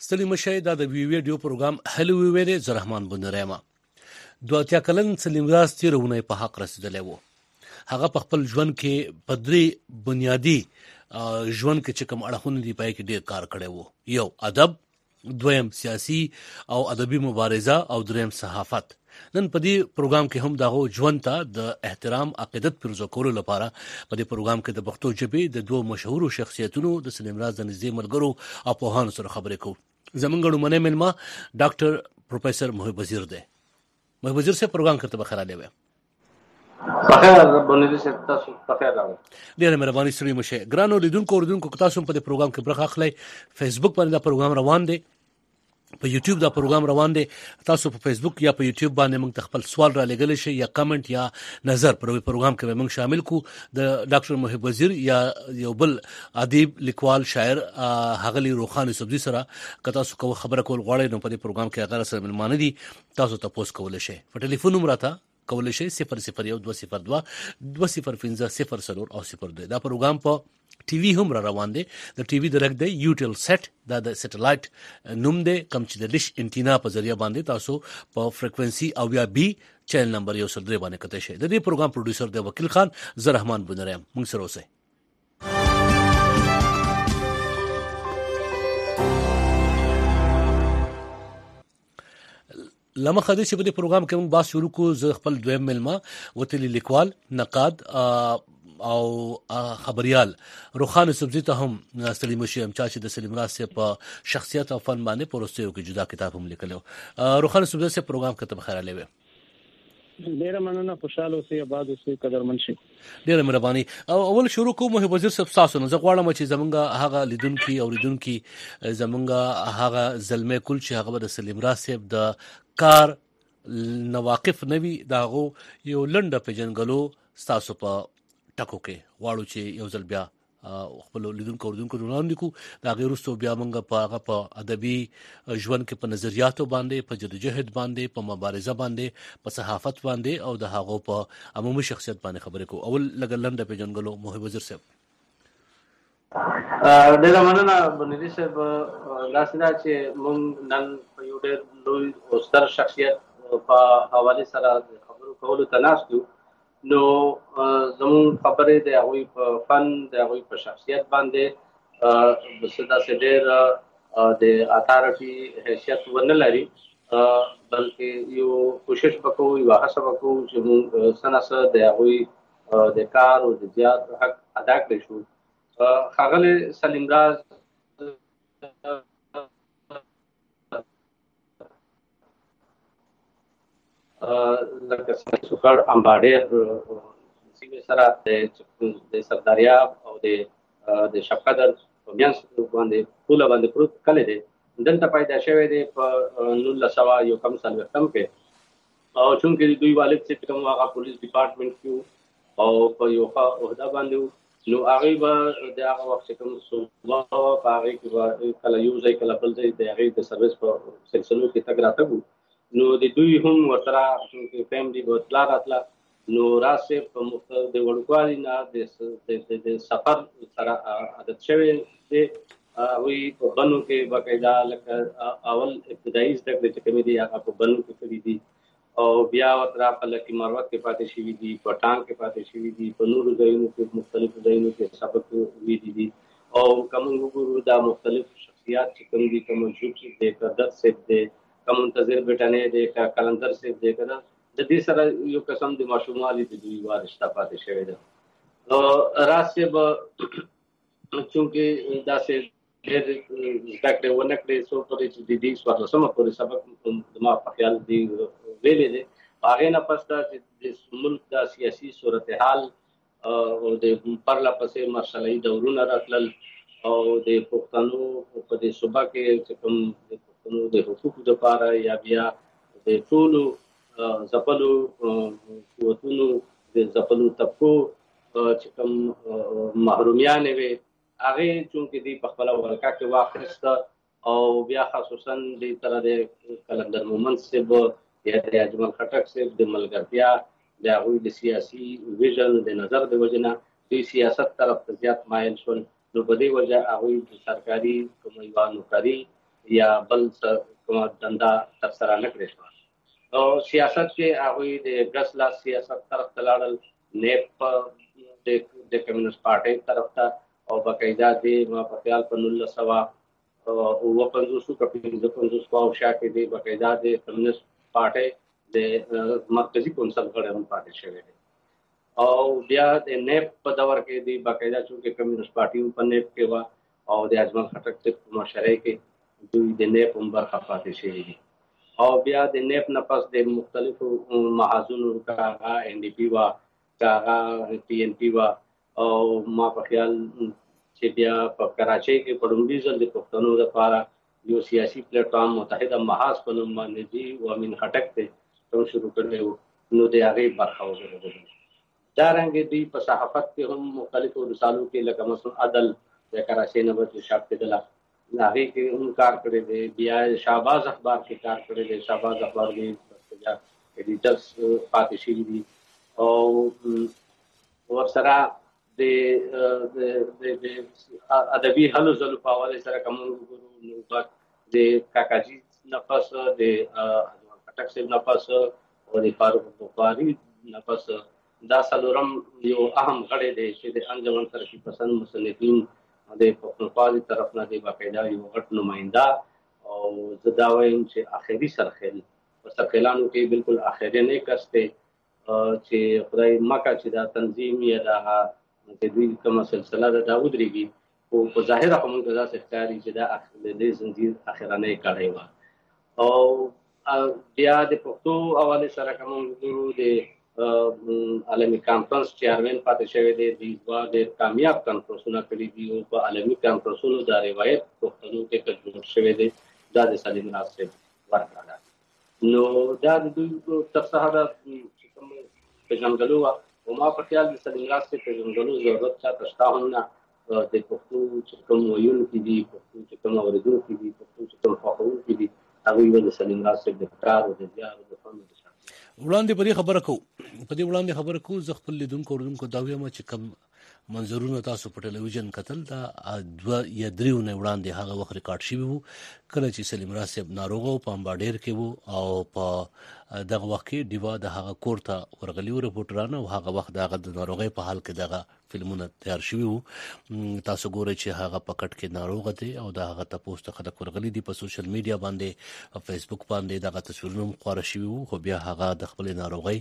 ستړي مشئ دا د ویډیو پروګرام هلو ویډیو زه رحمان بندریما 20 کلن سلیم راز تیرونه په حق رسیدلی وو. هغه په خپل ژوند کې په درې بنیادی ژوند کې چې کوم اړخونه دی پای کې ډیر کار کړی وو. یو ادب، دویم سیاسي او ادبي مبارزه او دریم صحافت. نن په دې پروګرام کې هم دغه ژوند ته د احترام عقیدت پرځو کولو لپاره په دې پروګرام کې د پښتو ژبې د دوه مشهور شخصیتونو د سلیم راز د نږدې ملګرو او پوهانو سره خبرې کوو. زمونږ ډومنه ملما ډاکټر پروفیسور محب وزیر دی. محب وزیر سے پروګرام کرتے بخیر علی وې بخیر بنیدي سے تاسو بخیر راغلی. ډیره مهرباني ستړي مشه. ګرانو لیدونکو تاسو په دې پروګرام کې برخه اخلئ. فیسبوک باندې دا پروګرام روان دی، په یوټیوب دا پروګرام روان دی. تاسو په فیسبوک یا په یوټیوب باندې موږ خپل سوال را لګل شي یا کمنټ یا نظر پر پروګرام کې موږ شامل کو. د ډاکټر محب وزیر یا یو بل ادیب لیکوال شاعر هغلی روخان سبزی سره که تاسو کو خبره کول غواړئ نو په دې پروګرام کې هغه سره ملمانه دي. تاسو تاسو کول شي په ټلیفون نمبر راته کول شي 001 202 او 02. دا پروګرام په ټي وي هم را روان دی. د ټي وي درک دی یوټل سیټ دا د سټلایټ نوم دی کوم چې د ډیش انټینا په ذریعہ باندې تاسو په فریکوئنسي او یا بي چینل نمبر 103 باندې کته شي. د دې پروګرام پروډوسر دی وکیل خان زه رحمان بنریم. موږ سره اوسئ. لمه خدای چې په دې پروګرام کې موږ باس شروع کو. زه خپل دویم ملما وتلی لیکوال، نقاد او خبريال روخان سبزی ته هم سلیم شیم چې د سلیم راز په شخصیت او فن باندې پروستیو کې جدا کتاب هم لیکلو. روخان سبزی سے پروګرام کته بخیر علی وې ډیره مننه. خوشاله اوسئ، آباد اوسئ، قدرمن شئ. ډیره مهرباني. اول شروع کوم محب وزیر صاحب تاسو نه زه غواړم چې زمونږه هغه لیدونکو او لیدونکو زمونږه هغه زلمه کول چې هغه د سلیم راز صاحب د کار نواقف نوی داغو یو لنډه پیژنګلو تاسو په ټکو کې واړو چې یو ځل بیا خپل لیدونکو وړاندې کو دا غیر وروسته بیا موږ په ادبي ژوند کې په نظریاتو باندې په جدوجہد باندې په مبارزه باندې په صحافت باندې او د هغو په عمومي شخصیت باندې خبرې کو. اول لګلنده پیژنګلو محب وزیر صاحب. ډیره مننه بنیدي صاحب. لاسنه چې مونږ نن په یو ډېر لوی او ستر شخصیت په حواله سره خبرو کولو تناسو نو زمون خبرې د هغوی په فن د هغوی په شخصیت باندې بسدا سه ډېر د اتارټي حیثیت ونه لري، بلکې یو کوشش وکړو یو هڅه وکړو چې مونږ سناسه د هغوی د کار او د زیات حق ادا کړو. شو خاغله سلیم راز لکه سوکړ امباډر سیمه سره د سرداریاب او د شفقدر میانس باندې ټول باندې پروت کله دي دلته پیدا شوی دی په 1900 یو کم سال وختم کې. او چونکې دوی والد چې کوم هغه پولیس ډپارټمنټ کې او په یو عہده باندې نو هغه به د هغه وخت کوم صوبه هغه کې کله یو ځای کله بل ځای د هغه د سرویس په سلسلو کې تګ راتګ نو د دوی هم ورته چې فیملی به اطلاع راتله نو راسه په مختلف د وړوکوالي نه د سفر سره عادت شوی دی. وی په بنو کې باقاعده لکه اول ابتدایي زده کړې چې کومې دي هغه په بنو کې کړې دي او بیا ورته په لکه مروت کې پاتې شوی دي، په ټانګ کې پاتې شوی دي، په نورو ځایونو کې مختلفو ځایونو کې سبق ویلي دي. او کوم وګورو دا مختلف شخصیات چې کوم دي کوم جوړ چې د قدرت سره دي کوم منتظر بیٹانه دي کلندر سره دي کنه د دې سره یو قسم د ماشومالي د دوی وارشته پاتې شوی ده. او راسه به چونکه دا سه ډېر ځکه ونه کړې سو پرې چې د دې سوالسمه پورې سبق ما په خیال دی ویلې ده. هغه نه پسته چې د ملک د سیاسي صورتحال او د پرلا پسې مرشلای دورونه راتلل او د پښتنو په دې صوبه کې چې کوم د حقوقو لپاره یا بیا د ټولو زپلو قوتونو د زپلو طبقو چې کوم محرومیان وي هغه چونکې دی په خپل ورکا کې واخیسته او بیا خصوصا د تر د کلندر مومنت صاحب یا د اجمل خټک صاحب د ملګرتیا د هغوی د سیاسي ویژن د نظر د وجنه د سیاست طرف ته زیات مایل شول. نو په دې وجه هغوی د سرکاري کوم یو نوکري یا بل کومه دنده ترسره نه کړې شوه. او سیاست کې هغوی د ګس لاس سیاست طرف ته لاړل، نیپ د کمیونست پارټۍ طرف ته، او باقاعده د ما په خیال په 1959 که 55 په شا کې د باقاعده د کمیونست پارټۍ د مرکزي کونسل غړی هم پاتې شوی دی. او بیا د نیپ په دور کې د باقاعده چونکې کمیونست پارټي په نیپ کې وه او د اجمل خټک په مشرۍ کې دوی د نیپ هم برخه پاتې شوي دي. او بیا د نیپ نه پس د مختلفو محاذونو که هغه NDP وه که هغه PNP وه، او ما په خیال چې بیا په کراچۍ کې په لومړي ځل د پښتنو لپاره یو سیاسي پلیټفارم متحده محاذ په نوم باندې دي و امین خټک ته کوم شروع کړی و، نو د هغې برخه وګرځېدل. دارنګه دوی په صحافت کې هم مختلفو رسالو کې لکه مثلا عدل د کراچۍ نه به چاپ کېدله، هغې کې هم کار کړی دی. بیا شهباز اخبار کې کار کړی دی، شهباز اخبار کې ایډیټرز پاتې شوي دي. او ورسره د ادبي هلو ځلو په حوالې سره که موږ وګورو نو د کاکاجي نه پس د خټک صاحب نه پس او د فاروق بخاري نه پس دا څلورم یو اهم غړی دی چې د انجمن ترقي پسند مصنفین د پښتونخوا د طرف نه دی باقاعده یو غټ نماینده. او زه دا وایم چې آخري سرخیل په سرخیلانو کې بالکل آخرینی کس دی چې خدای مکه چې دا تنظیم یا دا دوی کومه سلسله ده دا ودرېږي، خو په ظاهره خو موږ ته داسې ښکاري چې دا د دې زنځیر اخرنی کړی وه. او بیا د پښتو حوالې سره که موږ وګورو د عالمي کانفرنس چیرمن پاتې شوی دی، دوی دوه ډېر کامیاب کانفرنسونه کړي دي او په عالمي کانفرنسونو دا روایت پښتنو کې جوړ شوی دی، دا د سلیم راز صاحب ورکړه ده. نو دا د دوی تر څخه د کوم پېژندګلو وه، او ما په خیال د سلیم راز صاحب پېژندګلو ضرورت چاته شته هم نه. د پښتو چې کوم ویونکي دي، پښتو چې کوم اورېدونکي دي، پښتو چې کوم خوښوونکي دي، هغوی به د سلیم راز صاحب د کار او د زیار او د فن وړاندې په دې خبره کوو زه خپل لیدونکو اوریدونکو دا وایم چې کوم منظرونه تاسو په ټلویزیون کتل دا 2 یا 3 ونه وړاندې هغه وخت ریکارډ شوي وو کله چې سلیم راز صاحب ناروغ او په امباډیر کې وو او په دغه وخت کې دیوا د هغه کور ته ورغلي و رپورټرانو او هغه وخت د ناروغۍ په حال کې دغه فلمونه تیار شوي وو. تاسو ګورئ چې هغه په کټ کې ناروغ دی او د هغه تاسو ته خلک ورغلي دي په سوشل میډیا باندې او فیسبوک باندې دغه تصویرونه خپاره شوي وو، خو بیا هغه د خپل ناروغۍ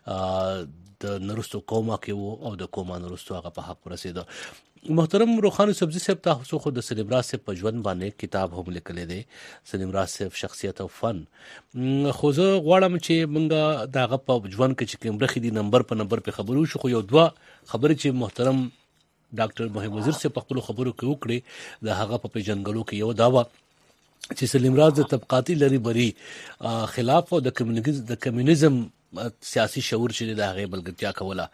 د نرستو کومه کې وو او د کومه نرستو هغه په حق ورسېده. محترم روخان سبزی صاحب تاسو خو د سلیم راز صاحب په ژوند باندې کتاب هم لیکلی دی، سلیم راز صاحب شخصیت او فن. خو زه غواړم چې مونږه دغه په ژوند کې چې کوم رخي دي نمبر په نمبر په خبرو شو، خو یو دوه خبرې چې محترم ډاکټر محب وزیر صاحب په خپل خبرو کې وکړي د هغه په پیژنګلو کې یو دا و چې سلیم راز د طبقاتي لري بری خلاف او د کمیونیزم سیاسي شعور چې د هغه بلګتیا کوله،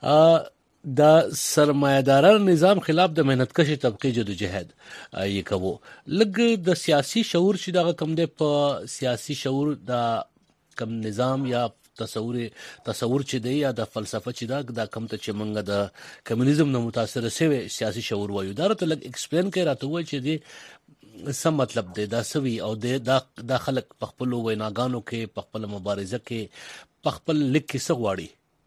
د سرمایه‌دارانو نظام خلاف د مهنتکش طبقه جدوجہد یې کوو. لګ د سیاسي شعور چې دغه کم دی په سیاسي شعور د کم نظام یا تصور چې دی یا د فلسفه چې دا کم ته چې منګه د کمیونیزم نه متاثر شوی سیاسي شعور وایو، دا ته لګ ایکسپلین کوي راته وایي چې دی سم مطلب دی دا سوي او دا خلک په خپل ویناګانو کې په خپل مبارزه کې په خپل لیک کې څه غواړي.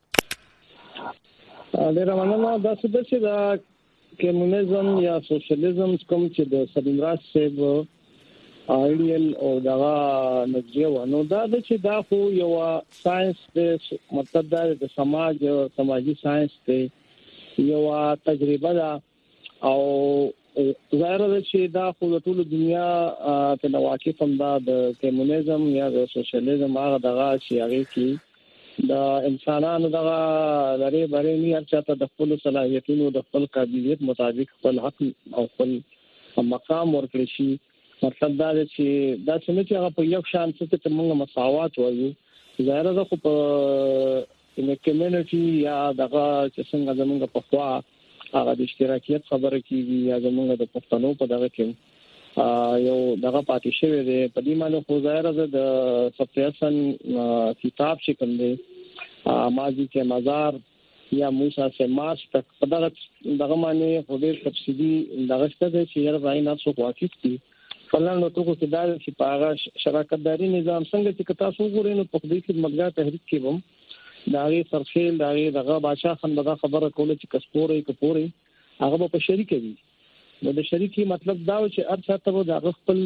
ډېره مننه. دا څه ده چې دا کمیونیزم یا سوشلیزم کوم چې د سلیم راز صاحب آیډیل او دغه نظریه و، نو دا د چې دا خو یو ساينس دی، مطلب دا د سماجي ساينس دی، یو تجربه ده او ظاهر ده چې دا خو د ټول دنیا ته واقف هم دا د کمیونیزم یا د سوشلیزم هغه دغه چې هغه کې د انسانانو دغه لري بری نه چاته د خپل صلاحیتونو د خپل قابلیت مطابق خپل حق او خپل مقام ورکړي شي. مطلب دا چې دا څنګه چې هغه په یو شان څه ته موږ مساوات وایو، ظاهر ده خو په کمیونټي یا دغه چې څنګه زموږ په خوا هغه د اشتراکیت خبره کیږي یا زموږ د پښتنو په دغه کې یو دغه پاتې شوی دی. په دې معنی خو ظاهر ده د صفیحسن کتاب چې کوم دی ماضی کې مزار یا موسی سے مارچ تک په دغه معنی خو ډېر تفصیلي دغه څه دی چې یاره راي نه څو واقف دي پلان نو ټکو کې دا چې په هغه شراکت داري نظام څنګه چې تاسو وګورئ نو په دې کې مګا تحریک کې وم داغه سرخیل داغه بادشاہ خان دا خبره کوله چې کسپورې هغه په شریک وي نو د شریکي مطلب دا و چې هر څه ته د خپل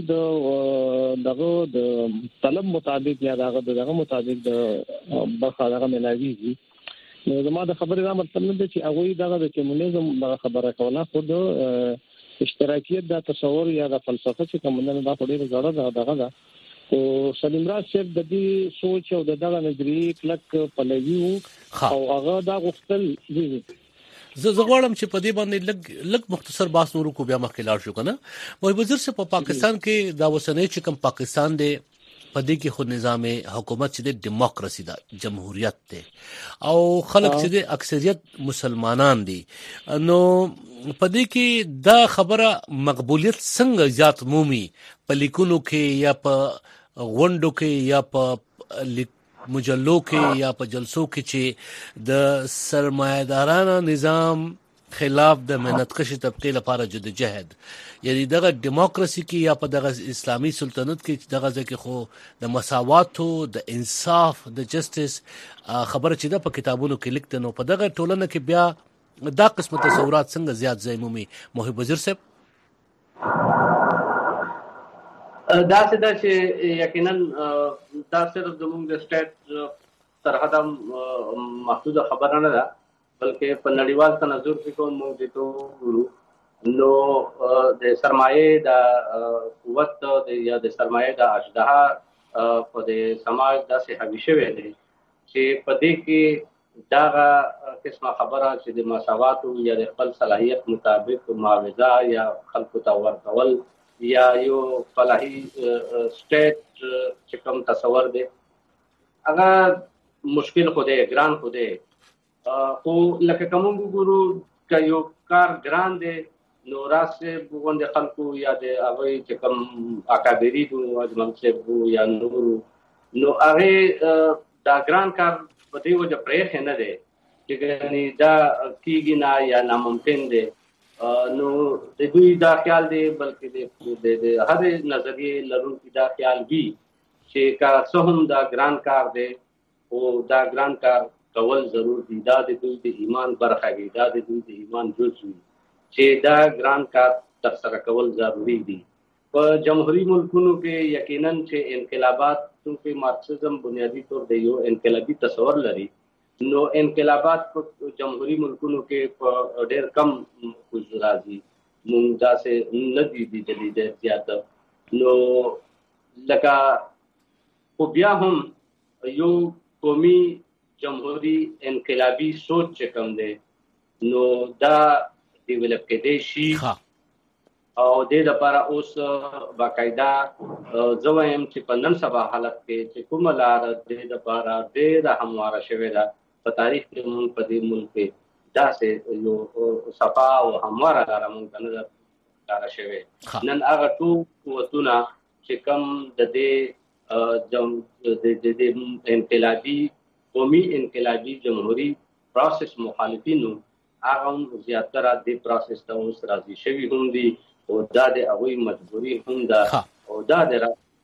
د طلب مطابق یا دغه مطابق د برخه دغه ملاويږي نو زما د خبرې دا مطلب نه دی چې هغه دغه د کمونیزم دغه خبره کوله خو د اشتراکیت د تصور یا د فلسفه چې کومه دا په ډیره زړه دغه ده او سلیم راز صاحب د دې سوچ او دغه نظریه کلک پلوي او هغه دا غوښتل دي زه غواړم چې په دې باندې لږ مختصر بحث نورو کو بیا مخکې لاړ شو کنه وای وزیر سے په پاکستان کې دا وسنۍ چې کوم پاکستان دی په دې کې خو نظام حکومت چې د دیموکراسي دا جمهوریت دی او خلک چې د اکثریت مسلمانان دي نو په دې کې دا خبره مقبولیت څنګه زیات مومي په لیکونو کې یا په غونډو کې یا په مجلو کې یا په جلسو کې چې د سرمایدارانه نظام خلاف د مهنتکش طبقه لپاره جدوجہد یعنی دغه دیموکراسي کې یا په دغه اسلامي سلطنت کې دغه ځکه خو د مساوات او د انصاف د جسټس خبره چې د په کتابونو کې لیکته نو په دغه ټولنه کې بیا دا قسمه تصورات څنګه زیات زایمومي محب وزیر صاحب دا څه دا چې یقینا دا صرف زموږ د سټیټ سرحد محدود خبره نه ده بلکې په نړیوال تناظر کې کوم موجود ورو نو د سرمایه د قوت یا د سرمایه د اجدها په د سماج داسې همیشه وي چې په دې کې دا قسمه خبره چې د مساوات یا د خپل صلاحیت مطابق معاوضه یا خلکو ته ورکول یا یو فلاحي سټیټ چې کوم تصور دی هغه مشکل خو دی ګران خو دی او لکه کوم ګورو چې یو کار ګران دی نو راسه بوند خلکو یا د هغه چې کوم اکابری دو اجمل څه یا نور نو هغه دا ګران کار په دې وجه پرې نه دی چې دا کیږي نه یا ناممکن دی نو د دوی دا خیال دی بلکې د هر نظریه لرونکي دا خیال وی چې کا څه هم دا ګران کار دی او دا ګران کار کول ضرور دي دا د دوی د ایمان برخه وي دا د دوی د ایمان جز وي چې دا ګران کار ترسره کول ضروري دي په جمهوریت ملکونو کې یقینا چې انقلابات چې مارکسیزم بنیادی طور د یو انقلابي تصور لري نو انقلابات په جمهوریت ملکونو کې په ډېر کم راځي مونږ دا سه ندي دي د زیات نو لکه خو بیا هم یو قومي جمهوریت انقلابي سوچ چې کوم دی نو دا ډیولپ کېدی شي او د لپاره اوس باقاعده زویم چې په نن سبا حالت کې چې کومه لار د لپاره ډېر همواره شوې ده په تاریخ کې موږ په دې ملک کې داسې یو صفا او همواره لار موږ نه لار شوې نن هغه ټول قوتونه چې کوم د دې د انقلابي قومي انقلابي جمهوریت پروسس مخالفینو هغه هم زیاتره د پروسس ته اوس راځي شوي هم دي او دا د هغوی مجبوري هم ده او دا د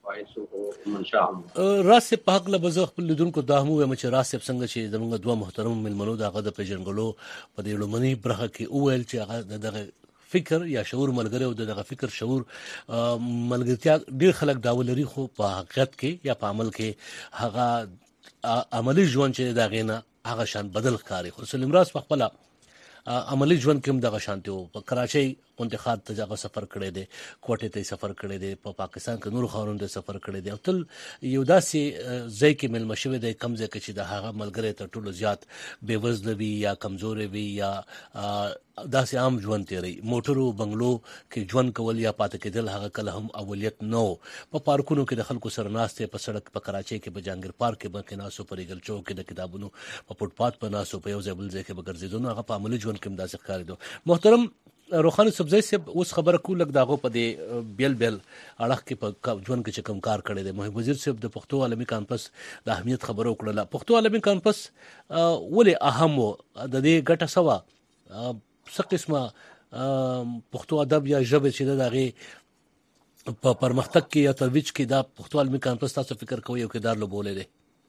راسب په حق لبزه خپل لیدونکو دا هم وایم چې راسب څنګه چې زموږ دوه محترم ملمنو دغه د پیژنګلو په دې لومړني برخه کې اویل چې هغه دغه فکر یا شعور ملګری او دغه فکر شعور ملګرتیا ډیر خلک داولري خو په حقیقت کې یا په عمل کې هغه عملی ژوند چې دا غینه هغه شان بدل ښکاري خو سلیم راز په خپل عملی ژوند کې هم دغه شانتي او په کراچۍ انتخاب ته ځای سفر کړی دی کوټه ته سفر کړی دی په پاکستان کې نور خاورونو ته سفر کړی دی او تل یو داسې ځای کې مل مشوي دی کم ځای کې چې د هغه ملګری ته ټولو زیات بېوزله وي یا کمزوري وي یا داسې عام ژوند تیری موټرو بنگلو کې ژوند کول یا پاتې کېدل هغه کله هم اولیت نو په پارکونو کې د خلکو سره ناشته په سړک په کراچۍ کې په جانګیر پارک کې باندې ناسو پر ایګل چوک کې د کتابونو په فوټ پات په ناسو په یو ځای بل ځای کې بګرځیدو هغه په عملی ژوند کې داسې ښکاري دو محترم روخاني سبزی صاحب اوس خبره کو لګ داغو په دې بیل اړه کې په ژوند کې چې کم کار کړی دی محب وزیر صاحب د پښتو عالمي کانفرنس د اهمیت خبرو وکړه پښتو عالمي کانفرنس ولې اهم د دې ګټه سوا څه قسمه پښتو ادب یا ژبه چې دغه په پرمختګ کې یا ترویج کې دا پښتو علمي کانفرنس تاسو فکر کوئ یو کردار لوبولی دی؟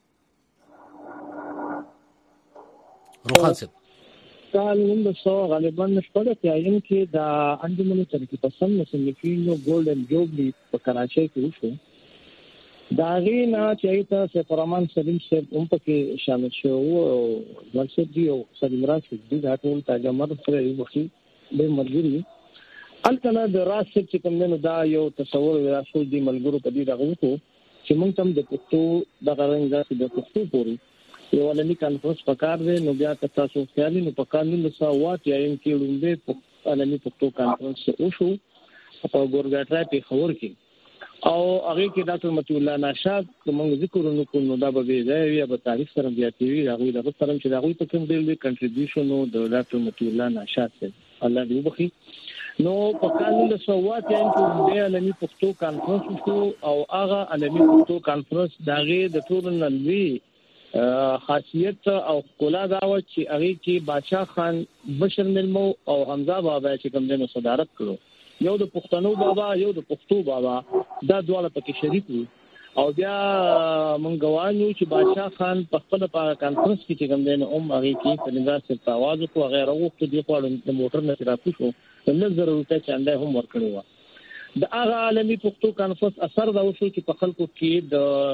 روخان صاحب کال 1900 غالبا شپږ تیایم کې د انجمن ترقی پسند مصنفینو ګولډن جوبلی په کراچۍ کې وشو. دا غینا چې تاسو فرمان سلیم صاحب هم پکې شامل شو او ورسره دی او سلیم راشد دی دا ټول تاجمر سره یو وخت به مرګري الکنا د راشد چې کوم نه دا یو تصور راشد دی ملګرو په دې دغه چې موږ تم د پښتو د غرنګ د پښتو پوري یو علمي کانفرنس پکار دی. نو بیا تاسو خیالي نو پکار نه سو وات یا ان کې لومبه علمي پښتو کانفرنس وشو په ګورګاټرا په خور کې او هغه کې ډاکټر متي الله ناشاد موږ ذکر وکړو. نو دا به دی یا به تاریخ سره بیا تیوي هغه د سره چې هغه ته کوم ډېر کنټریبیوشن نو د ډاکټر متي الله ناشاد څخه الله دې وبخي. نو په کال 1900 کې د علمي پښتو کانفرنس شو او هغه علمي پښتو کانفرنس داغه د ټول نلوي خاصیت او کلا دا و چې هغه کې بادشاہ خان بشر ملمو او حمزه بابا چې کوم دنو صدارت کړو. یو د پښتنو بابا یو د پښتو بابا دا دواړه پکې شریک وو او بیا مونږ غواړو چې بادشاہ خان په خپل کانفرنس کې چې کوم دنو هغه کې سنگار سره आवाज کو غیر وخت دی په د موټر نه راپوښو نو ضرورت چاندا هم ورکړو. د هغه عالمي پښتو کانفرنس اثر دا وشو چې په خلکو کې د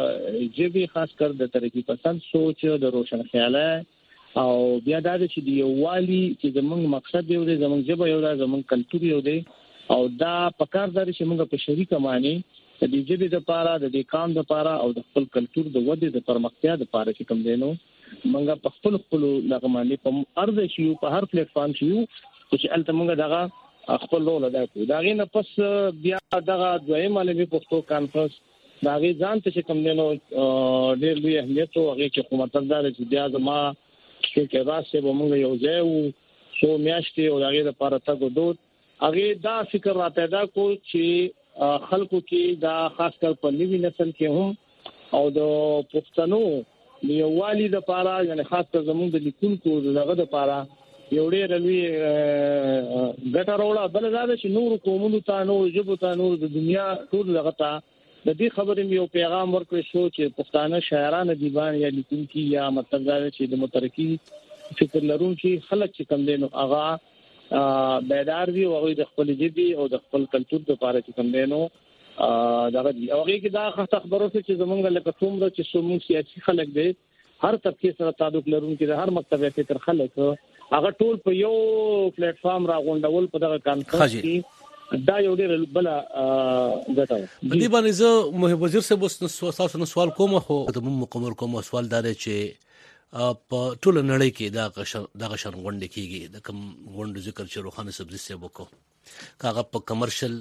جبي خاص کر د ترقی پسند سوچ د روشن خیاله او بیا دا چې دی والی چې زمونږ مقصد دی او زمونږ جبه یو دا زمونږ کلتور یو دی او دا پکار داري چې موږ په شریکه معنی د دې جبه د پاره د دې کام د پاره او د خپل کلتور د ودې د پرمختیا د پاره چې کوم دینو موږ په خپل لغه معنی په ارض شي په هر پلیټ فارم شي چې الته موږ دغه خپل رول ادا کوو. دا غي نه پس بیا دغه دویم علمي پښتو کانفرنس دا غي ځان ته کوم دینو ډېر لوی اهمیت او هغه چې حکومتدار چې بیا زما چې راسه به موږ یو ځای وو سو میاشتې او هغه لپاره تاسو دوت هغه دا فکر را پیدا کو چې خلکو کې دا خاص کر په نوی نسل کې هم او د پښتنو یووالي د لپاره یعنی خاص کر زموږ د لیکونکو دغه د لپاره یو ډېر لوی ګټه راوړه. بل دا چې نور قومونو ته نور ژبو ته نور د دنیا ټول دغه ته د دې خبرې یو پیغام ورکړی شو چې پښتانه شاعران دیوان یا لیکونکي یا مطلب دا چې د مترقي فکر لرونکي خلک چې کم دي نو هغه بیدار وي او د خپل ژبې او د خپل کلتور لپاره چې کم دي نو دا هغه کې دا خبرو چې زمونږ لکه څومره چې څومره سیاسي خلک دي هر طبقه سره تعلق لرونکي هر مکتبه فکر خلک هغه ټول په یو پلیټ فارم راغونډول په دغه کانفرنس کې دا یو ډېر بل غټه دی باندې زه محب وزیر صاحب تاسو نو سوال کوم خو د مکمل کوم سوال دا دی چې په ټول نړۍ کې دا غشن غونډه کیږي د کوم غونډه ذکر چې روخانه سبزی صاحب وکړو کاغه په کمرشل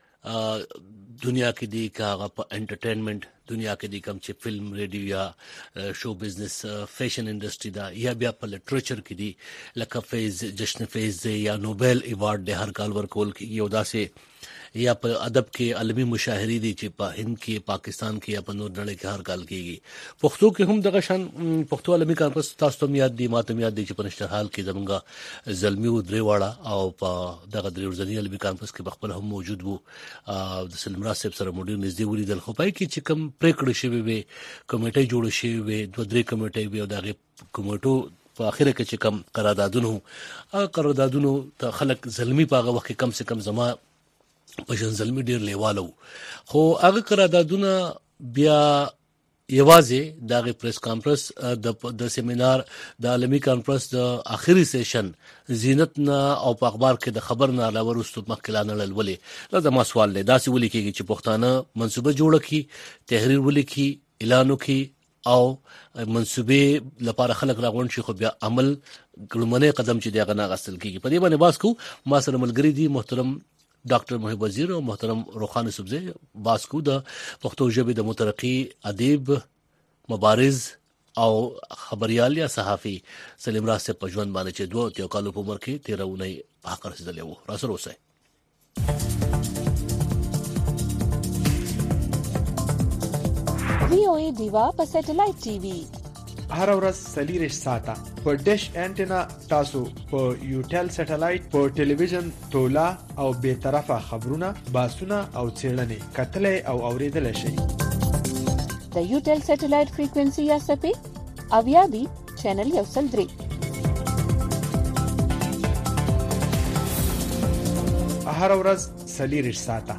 دنیا کې دی کاغه په انټرټینمنت دنیا کې دی کوم چې فلم ریډیو یا شو بزنس فیشن انډستری دا یا بیا په لټریچر کې دی لکه فیض جشن فیض یا نوبل ایوارډ د هر کال ورکول کې یو داسې یا په ادب کې عالمي مشاهري دي چې په هند کې پاکستان کې یا په نور نړۍ کې هر کال کېږي. پښتو کې هم دغه شان پښتو عالمي کانفرنس تاسو ته یاد دي ماته یاد دي چې په نشترحال کې زمونږ زلمی و درې واړه او په دغه درې ورځنی عالمي کانفرنس کې بخپل هم موجود وو د سلیم راز صاحب سره موډر نږدې ولیدل خو پای کې چې کوم پریکړه شوی وي کمیټه جوړ شوی وي دوه درې کمیټې وي او دغه کمیټو په اخر کې چې کوم قراردادونو ته خلک زلمی پاغه وخت کم سے کم زما پښن زلمی ډیر لیوالو خو هغه قراردادونه بیا یوازې دغه پریس کانفرنس د سیمینار د عالمي کانفرنس د اخري سیشن زینت نه او په اخبار کې د خبر نه علاوه وروسته مخکلانه لولې لازم سوال دی داسې ولي کېږي چې پښتانه منسوبه جوړه کی تحریر ولي کی اعلان وکي او منسوبه لپاره خلک راغون شي خو بیا عمل ګړمنه قدم چې دغه نه غسل کیږي په دې باندې باس کو ما سره ملګری دي محترم ډاکټر محب وزیر او محترم روخان سبزی باسکو د پښتو ژبې د مترقي ادیب مبارز او خبريال یا صحافي سلیم راز سے پجوان باندې چې دوه تیو کالو په عمر کې 13 ونې په حق رسیدلې وو راسره اوسه VOA دیوا په سټلایټ ټي وي هر ورځ 40 ساعته په ډیش انټینا تاسو په یوټل سټلایټ په ټلویزیون تولا او به طرفه خبرونه باسونه او چیرلنې کتلې او اوریدل شي د یوټل سټلایټ فریکوئنسي یا سپې اویا دی چینل یو سل 3 هر ورځ 40 ساعته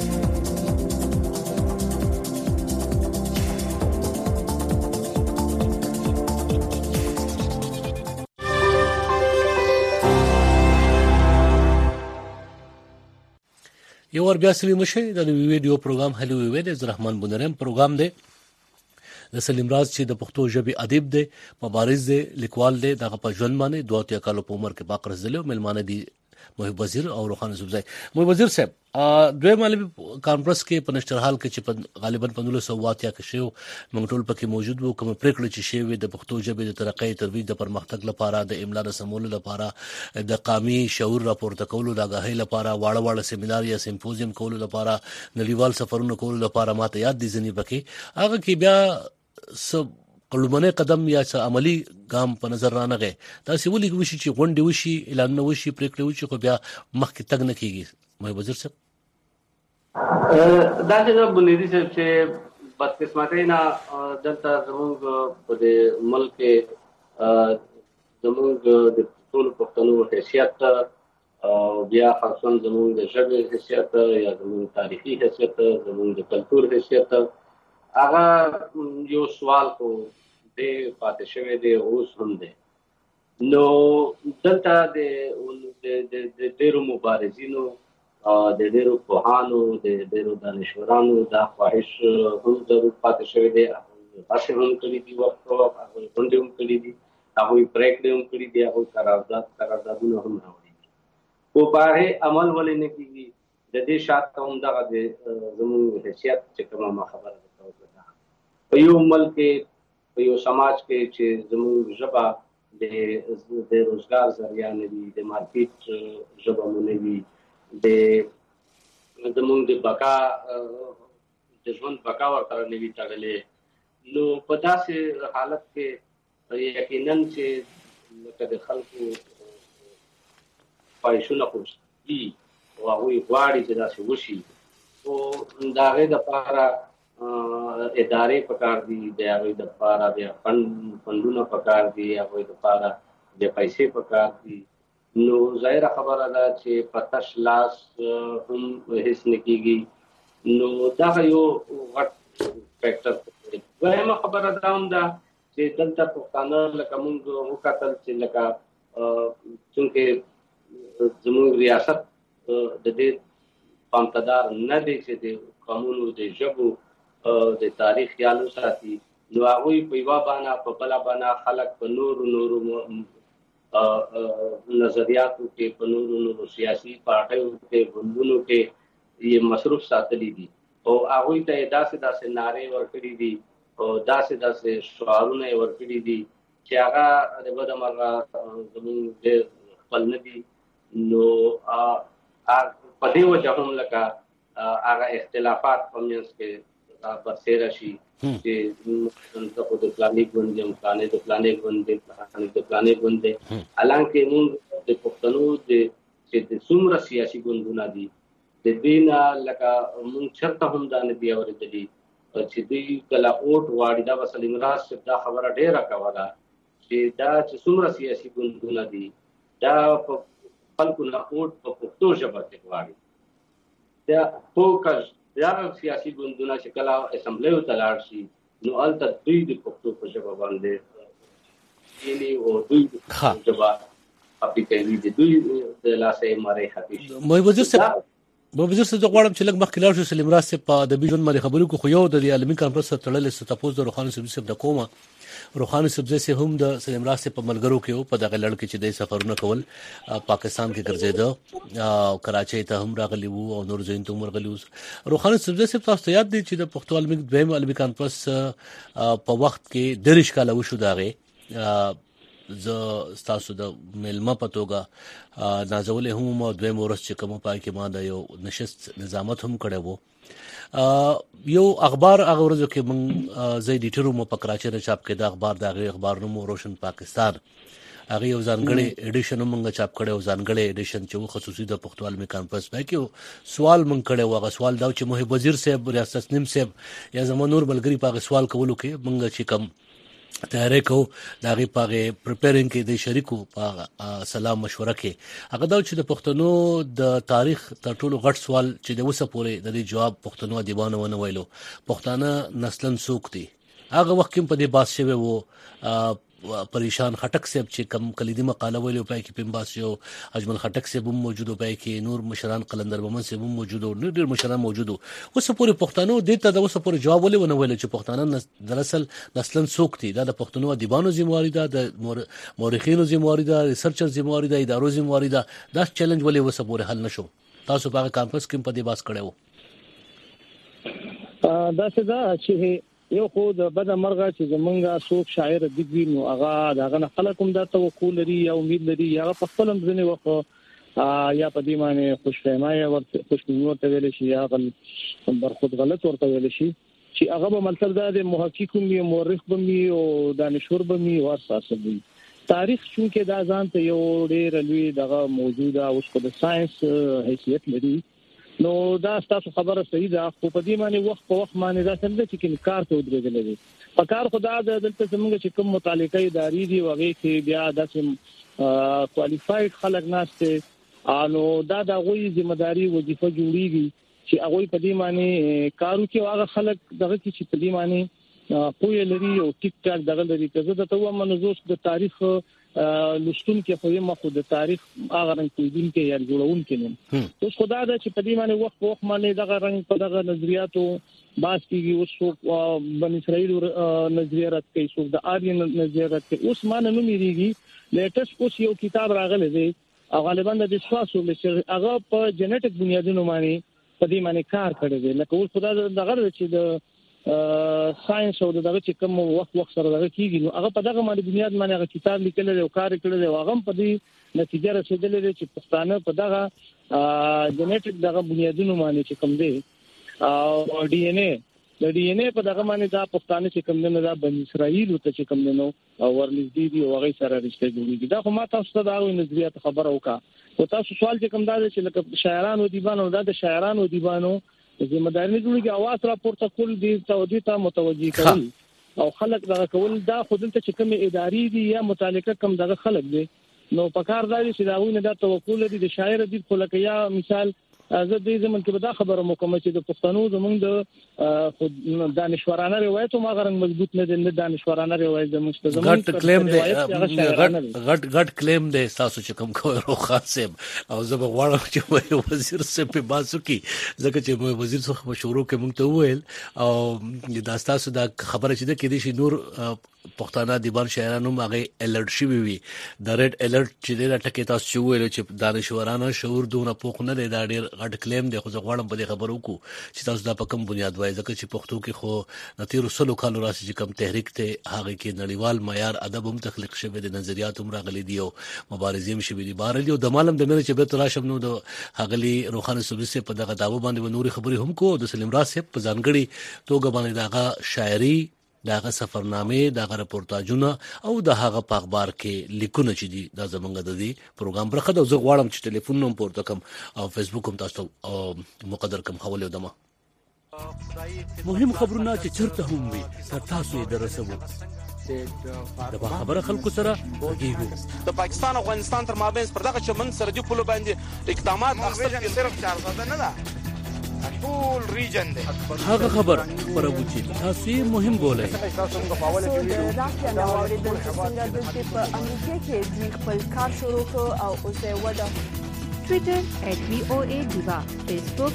یو ور بیا سلی مشه د ویډیو پروګرام هلو وی د رحمان بونرم پروګرام دی د سلیم راز چې د پښتو ژبې ادیب دی مبارز دی لیکوال دی دغه په ژوند باندې 2 کالو په عمر کې باقر زلو ملمانه دی محب وزیر او روخان صوبزای محب وزیر صاحب دوی مالي کانفرنس کې په نشټرحال کې چې غالبا 1500 کې شو موږ ټول پکې موجود وو کوم پریکړه چې شوی د پښتو ژبې د ترقۍ ترویج د پرمختګ لپاره د املا د سمولو لپاره د قامي شعور راپورته کولو د غاهي لپاره واړه سیمینار یا سیمپوزیم کولو لپاره نړیوال سفرونه کولو لپاره ماته یاد دي ځنی پکې هغه کې بیا سب قلمنه قدم یا عملی ګام په نظر رانغه تاسو ولې وشي چې غونډه وشي اعلان نه وشي پریکړه وشي خو بیا مخکې تګ نه کیږي محب وزیر صاحب دا چې بنیادی چې بدقسمتۍ نه دلته زموږ په ملک زموږ د ټول پښتنو حیثیت او بیا خاصون زموږ د ژبې حیثیت یا زموږ تاریخي حیثیت زموږ د کلتور حیثیت هغه یو سوال کو د پاتې شوی دی اوس هم دی نو دلته د ډیرو مبارزینو د ډیرو پوهانو د ډیرو دانشورانو دا خواهش هم ضرور پاتې شوی دی هغه هم کړي دي وخت هغه غونډې هم کړي دي هغه پریکړې هم کړي دي هغه قراردادونه هم راوړي دي او په عمل ولې نه کیږي د دې شاته هم دغه زموږ حیثیت چې کومه خبره په یو ملک په یو سماج کې چې زموږ ژبه د روزګار ذریعہ نه وي د مارکیټ ژبه نه وي د زموږ د بقا د ژوند بقا ورته نه وي تړلې نو په داسې حالت کې یقینا چې لکه د خلکو خواهشونه خوشي او هغوی غواړي چې داسې وشي او د هغې دپاره ادارې پکار دي د هغوی دپاره د فندونه پکار دي هغوی دپاره د پیسې پکار دي نو ظاهره خبره ده چې په تش لاس هم هیڅ نه کېږي نو دغه یو غټ فیکټر دی دویمه خبره دا هم ده چې دلته پښتانه لکه موږ وکتل چې لکه چونکې زموږ ریاست د دې پامتدار نه دی چې د قومونو د ژبو د تاریخ خیال وساتي نو هغوی په یوه بانه په بله بانه خلک په نورو نظریاتو کې په نورو سیاسي پارټیو کې ګوندونو کې یې مصروف ساتلي دي او هغوی ته یې داسې نارې ورکړي دي او داسې شعارونه یې ورکړي دي چې هغه د بدمرغه زموږ ډېر خپل نه دي نو په دې وجه هم لکه هغه اختلافات په منځ کې برسېره شي چې د فلاني ګوند یم فلانې د فلانې ګوند دی فلانې د فلانې ګوند دی حالانکې موږ د پښتنو چې د څومره سیاسي ګوندونه دي د دوی نه لکه موږ چېرته هم دا نه دي اورېدلي چې دوی کله اوټ غواړي دا به سلیم راز صاحب دا خبره ډېره کوله چې دا چې څومره سیاسي ګوندونه دي دا په خلکو نه اوټ په پښتو ژبه کې غواړي دا فوکس دا سیاسي ګوندونه چې کله اسمبلیو ته لاړ شي نو هلته دوی د پښتو په ژبه باندې کښېني او دوی د پښتو ژبه خپې کوي د دوی د لاسه یې مری خپې شي محب وزیر صاحب زه غواړم چې لږ مخکې لاړ شو سلیم راز صاحب په ادبي ژوند باندې خبرې وکړو خو یو د عالمي کانفرنس سره تړلی تپوس د روښانه صاحب د کومه روښانه صاحب هم د سلیم راز صاحب په ملګرو کې په دغه لړ کې چې د سفرونه کول پاکستان کې ګرځېده او کراچۍ ته هم راغلی وو او نور ځایونو ته هم راغلی وو روښانه صاحب تاسو ته یاد دی چې د پښتو دویم عالمي کانفرنس په وخت کې 30 کاله وشو دغه ز تاسو د ملما پتوګه نازولې هم او دوی مورس چې کوم پای کې ما د یو نشست نظامت هم کړو یو اخبار هغه ورځو کې من زې ډیټرو مو په کراچۍ نه چاپ کې د اخبار دغه اخبار نوم روشن پاکستان هغه یو ځانګړی اډیشن مونږ چاپ کړو ځانګړی اډیشن چې خصوصي د پښتو عالمي کانفرنس باندې کې سوال مونږ کړو هغه سوال دا چې محب وزیر صاحب ریاست نیم صاحب یا زمونږ نور بلګری په سوال کولو کې مونږ چې کم تیارې کو داغه پاغه پریپیرینګ کې د شریکو په سلام مشوره کې هغه دا چې د پښتنو د تاریخ تر ټولو غټ سوال چې د وسه پورې د دې جواب پښتنو ادیبانو ونه ویلو پښتانه نسلن سوق دي هغه وخت کې په دې باس شوی وو پریشان خټک صاحب چې کم کلیدي مقاله ویلو پای کې پمباسیو اجمل خټک صاحب هم موجود پای کې نور مشران قلندر بمن صاحب هم موجود او ډېر مشران موجود وسه پورې پښتنو د ته د وسه پورې جواب ولونه ویل چې پښتانه دراصل نسلن سوق دي دا د پښتنو ادیبانو ذمہواری ده د مورخینو ذمہواری ده ریسرچر ذمہواری ده ادارو ذمہواری ده دا چیلنج ولې وسه پورې حل نشو تاسو په کانفرنس کې په دې باس کړو دا څه دا چې یو خو د بد مرغه چې زمونږه څوک شاعر دیږي نو هغه داغه نه خلک هم دا توقع لري یا امید لري هغه په خپل هم ځنه وخت یا په دې معنی خوشفهمای او خوشبینی ورته ویل شي یا برخود غلط ورته ویل شي چې هغه به مطلب دا د محقق می مورخ بمی او دانشور بمی او اساس بمی تاریخ چونکه دا ځان ته یو ډېر لوی دغه موجوده اوس په ساينس حیثیت لري نو دا تاسو خبره صحیح ده خو په دې معنی وخت په وخت معنی دا څنګه چې کار ته ودرېدل دي په کار خدا د دلته زموږ چې کوم متعلقه ادارې دي وغه کې بیا داسې کوالیفاید خلک ناشته انو دا د غوي ځمداري وظیفه جوړیږي چې هغه په دې معنی کارو کې هغه خلک دغه چې په دې معنی پوهه لري او ټیک ټاک دغه لري که زه د توه منځوس د تاریخ لستون کې خو یې مخه د تاریخ هغه رنګ کوین کې یا جوړون کې نه اوس خدای دا چې په دې معنی وخت په وخت باندې دغه رنګ په دغه نظریاتو باس کېږي اوس بن اسرائیل نظریات کوي څوک د آرین نظریات کوي اوس معنی نو میریږي لیټس اوس یو کتاب راغلی دی او غالبا د وسواسو چې هغه په جنټیک بنیادونو باندې په دې معنی کار کړی دی لکه اوس خدای دغه چې د ساينس او دغه چې کوم وخت سره دغه کیږي نو هغه په دغه باندې بنیاد باندې هغه کتاب لیکل او کار کړل او هغه په دې نتیجه رسیدلې چې پښتانه په دغه جنټیک دغه بنیادونو باندې چې کوم دی او ډي ان اے په دغه باندې دا پښتانه چې کوم نه دا بن اسرائیل ته چې کوم نه او ورنږدې دي او هغه سره رښتیا جوړیږي دا خو ما تاسو ته دا نظریات خبره وکړه او تاسو سوال چې کوم دا چې لکه شاعرانو دیوانو دا د شاعرانو دیوانو ذمہداري نه جوړیږي اواز را پورته کول دي توجه ته متوجي کول او خلک دا کول دا خودلته چې کوم اداري دي یا متعلقه کوم دغه خلک دي نو په کار دی چې داونه دا توقع لري د شاعر دي خلک یا مثال زه دې زمون کې دا خبره مکمل چې د پښتنو زمونږ د دانشورانه روایت او ماغرنګ مضبوط نه دي دانشورانه روایت زمونږ غټ کلیم دی غټ کلیم دی تاسو چې کوم کوي روخان صاحب او زه به غواړم چې وزیر صاحب په باسو کې ځکه چې وزیر څخه مشورو کې مونږ ته وویل او دا تاسو دا خبره چې د کې دي نور پښتانه دیوان شاعرانو هغه الرټ شي وي د ریډ الرټ چې د ټکی تاسو چې ویل چې دانشورانه شعور دونه پوښ نه دی دا ډیر غټ کلیم دی خو زه غواړم په دې خبرو کو چې تاسو دا په کوم بنیاد وایي ځکه چې پښتو کې خو نتیر سلو کالو راسي چې کوم تحریک ته هغه کې نړیوال معیار ادب هم تخلیق شوی د نظریات هم راغلي دي او مبارزې هم شوی دي بهرالي او د مالم د مې چې به تراشم نو د هغلي روخان صوبې په دغه داو باندې نوري خبري هم کو د سلیم راز په ځانګړي توګه باندې دغه شاعري دغه سفرنامه دغه رپورتاجونه او دغه په اخبار کې لیکونه چې دي دا زمونږ د دې پروګرام برخه د زه غواړم چې ټلیفون نوم پورته کوم او فیسبوک هم تاسو مقدر کوم حواله ودمه مهم خبرونه چې چرته هم وي تر تاسو یې درسوو د خبره خلکو سره وګورئ د پاکستان او افغانستان تر مابین پر دغه چمن سرحدي پولو باندې اقدامات اخیستل صرف 400 نه ده ټول ریجن دی هغه خبر پرو چې تاسو مهم بولئ تاسو موږ په اوله کې راځي نو اوریدل چې څنګه د په امریکا کې د خپل کار شروع او اوسه ودا ټوئیټر @voa_diva فیسبوک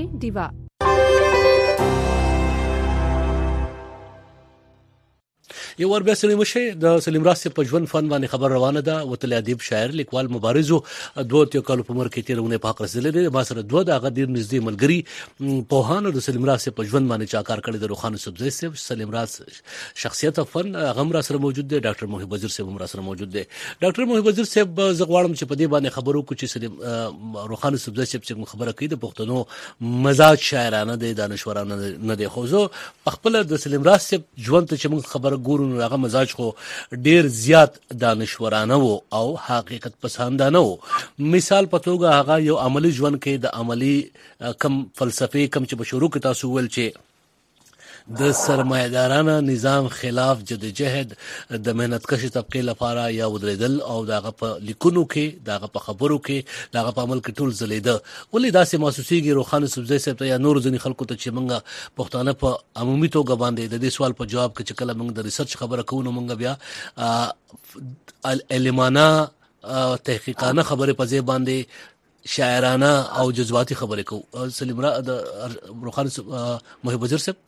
voa_diva یو ور بیا سړي مشه د سلیم راز په ژوند فن باندې خبر روانه ده وتل ادیب شاعر لیکوال مبارز دوه تیو کال په عمر کې تیرونه په حق رسیدل دي ما سره دوه د غدیر نږدې ملګری په هانو د سلیم راز په ژوند باندې چا کار کړی د روخان سبزی صاحب سلیم راز شخصیت فن غم را سره موجود دی ډاکټر محب وزیر صاحب هم را سره موجود دی ډاکټر محب وزیر صاحب زغواړم چې په دې باندې خبرو کو چې سلیم روخان سبزی صاحب چې خبره کوي د پښتنو مزاج شاعرانه دی دانشورانه نه دی خو زه خپل د سلیم راز صاحب ژوند ته چې موږ خبره ګورو نو هغه مزاج خو ډیر زیات دانشورانه وو او حقیقت پسندانه وو مثال په توګه هغه یو عملی ژوند کې د عملی کم فلسفي کم چې په شروع کې تاسو ول چې د سرمایدارانه نظام خلاف جدوجہد د مهنتکش طبقه لپاره یا ودریدل او دغه په لیکونو کې دغه په خبرو کې دغه په عمل کې ټول زلیده ولې داسې محسوسيږي روخان سبزی صاحب یا نور ځنی خلکو ته چې موږ پښتانه په عمومي توګه باندې د دې سوال په جواب کې چې کله موږ د ریسرچ خبره کوو نو موږ بیا علمانه تحقیقانه خبره په ځای باندې شاعرانه او جذباتي خبره کوو سلیم را د روخان محب وزیر صاحب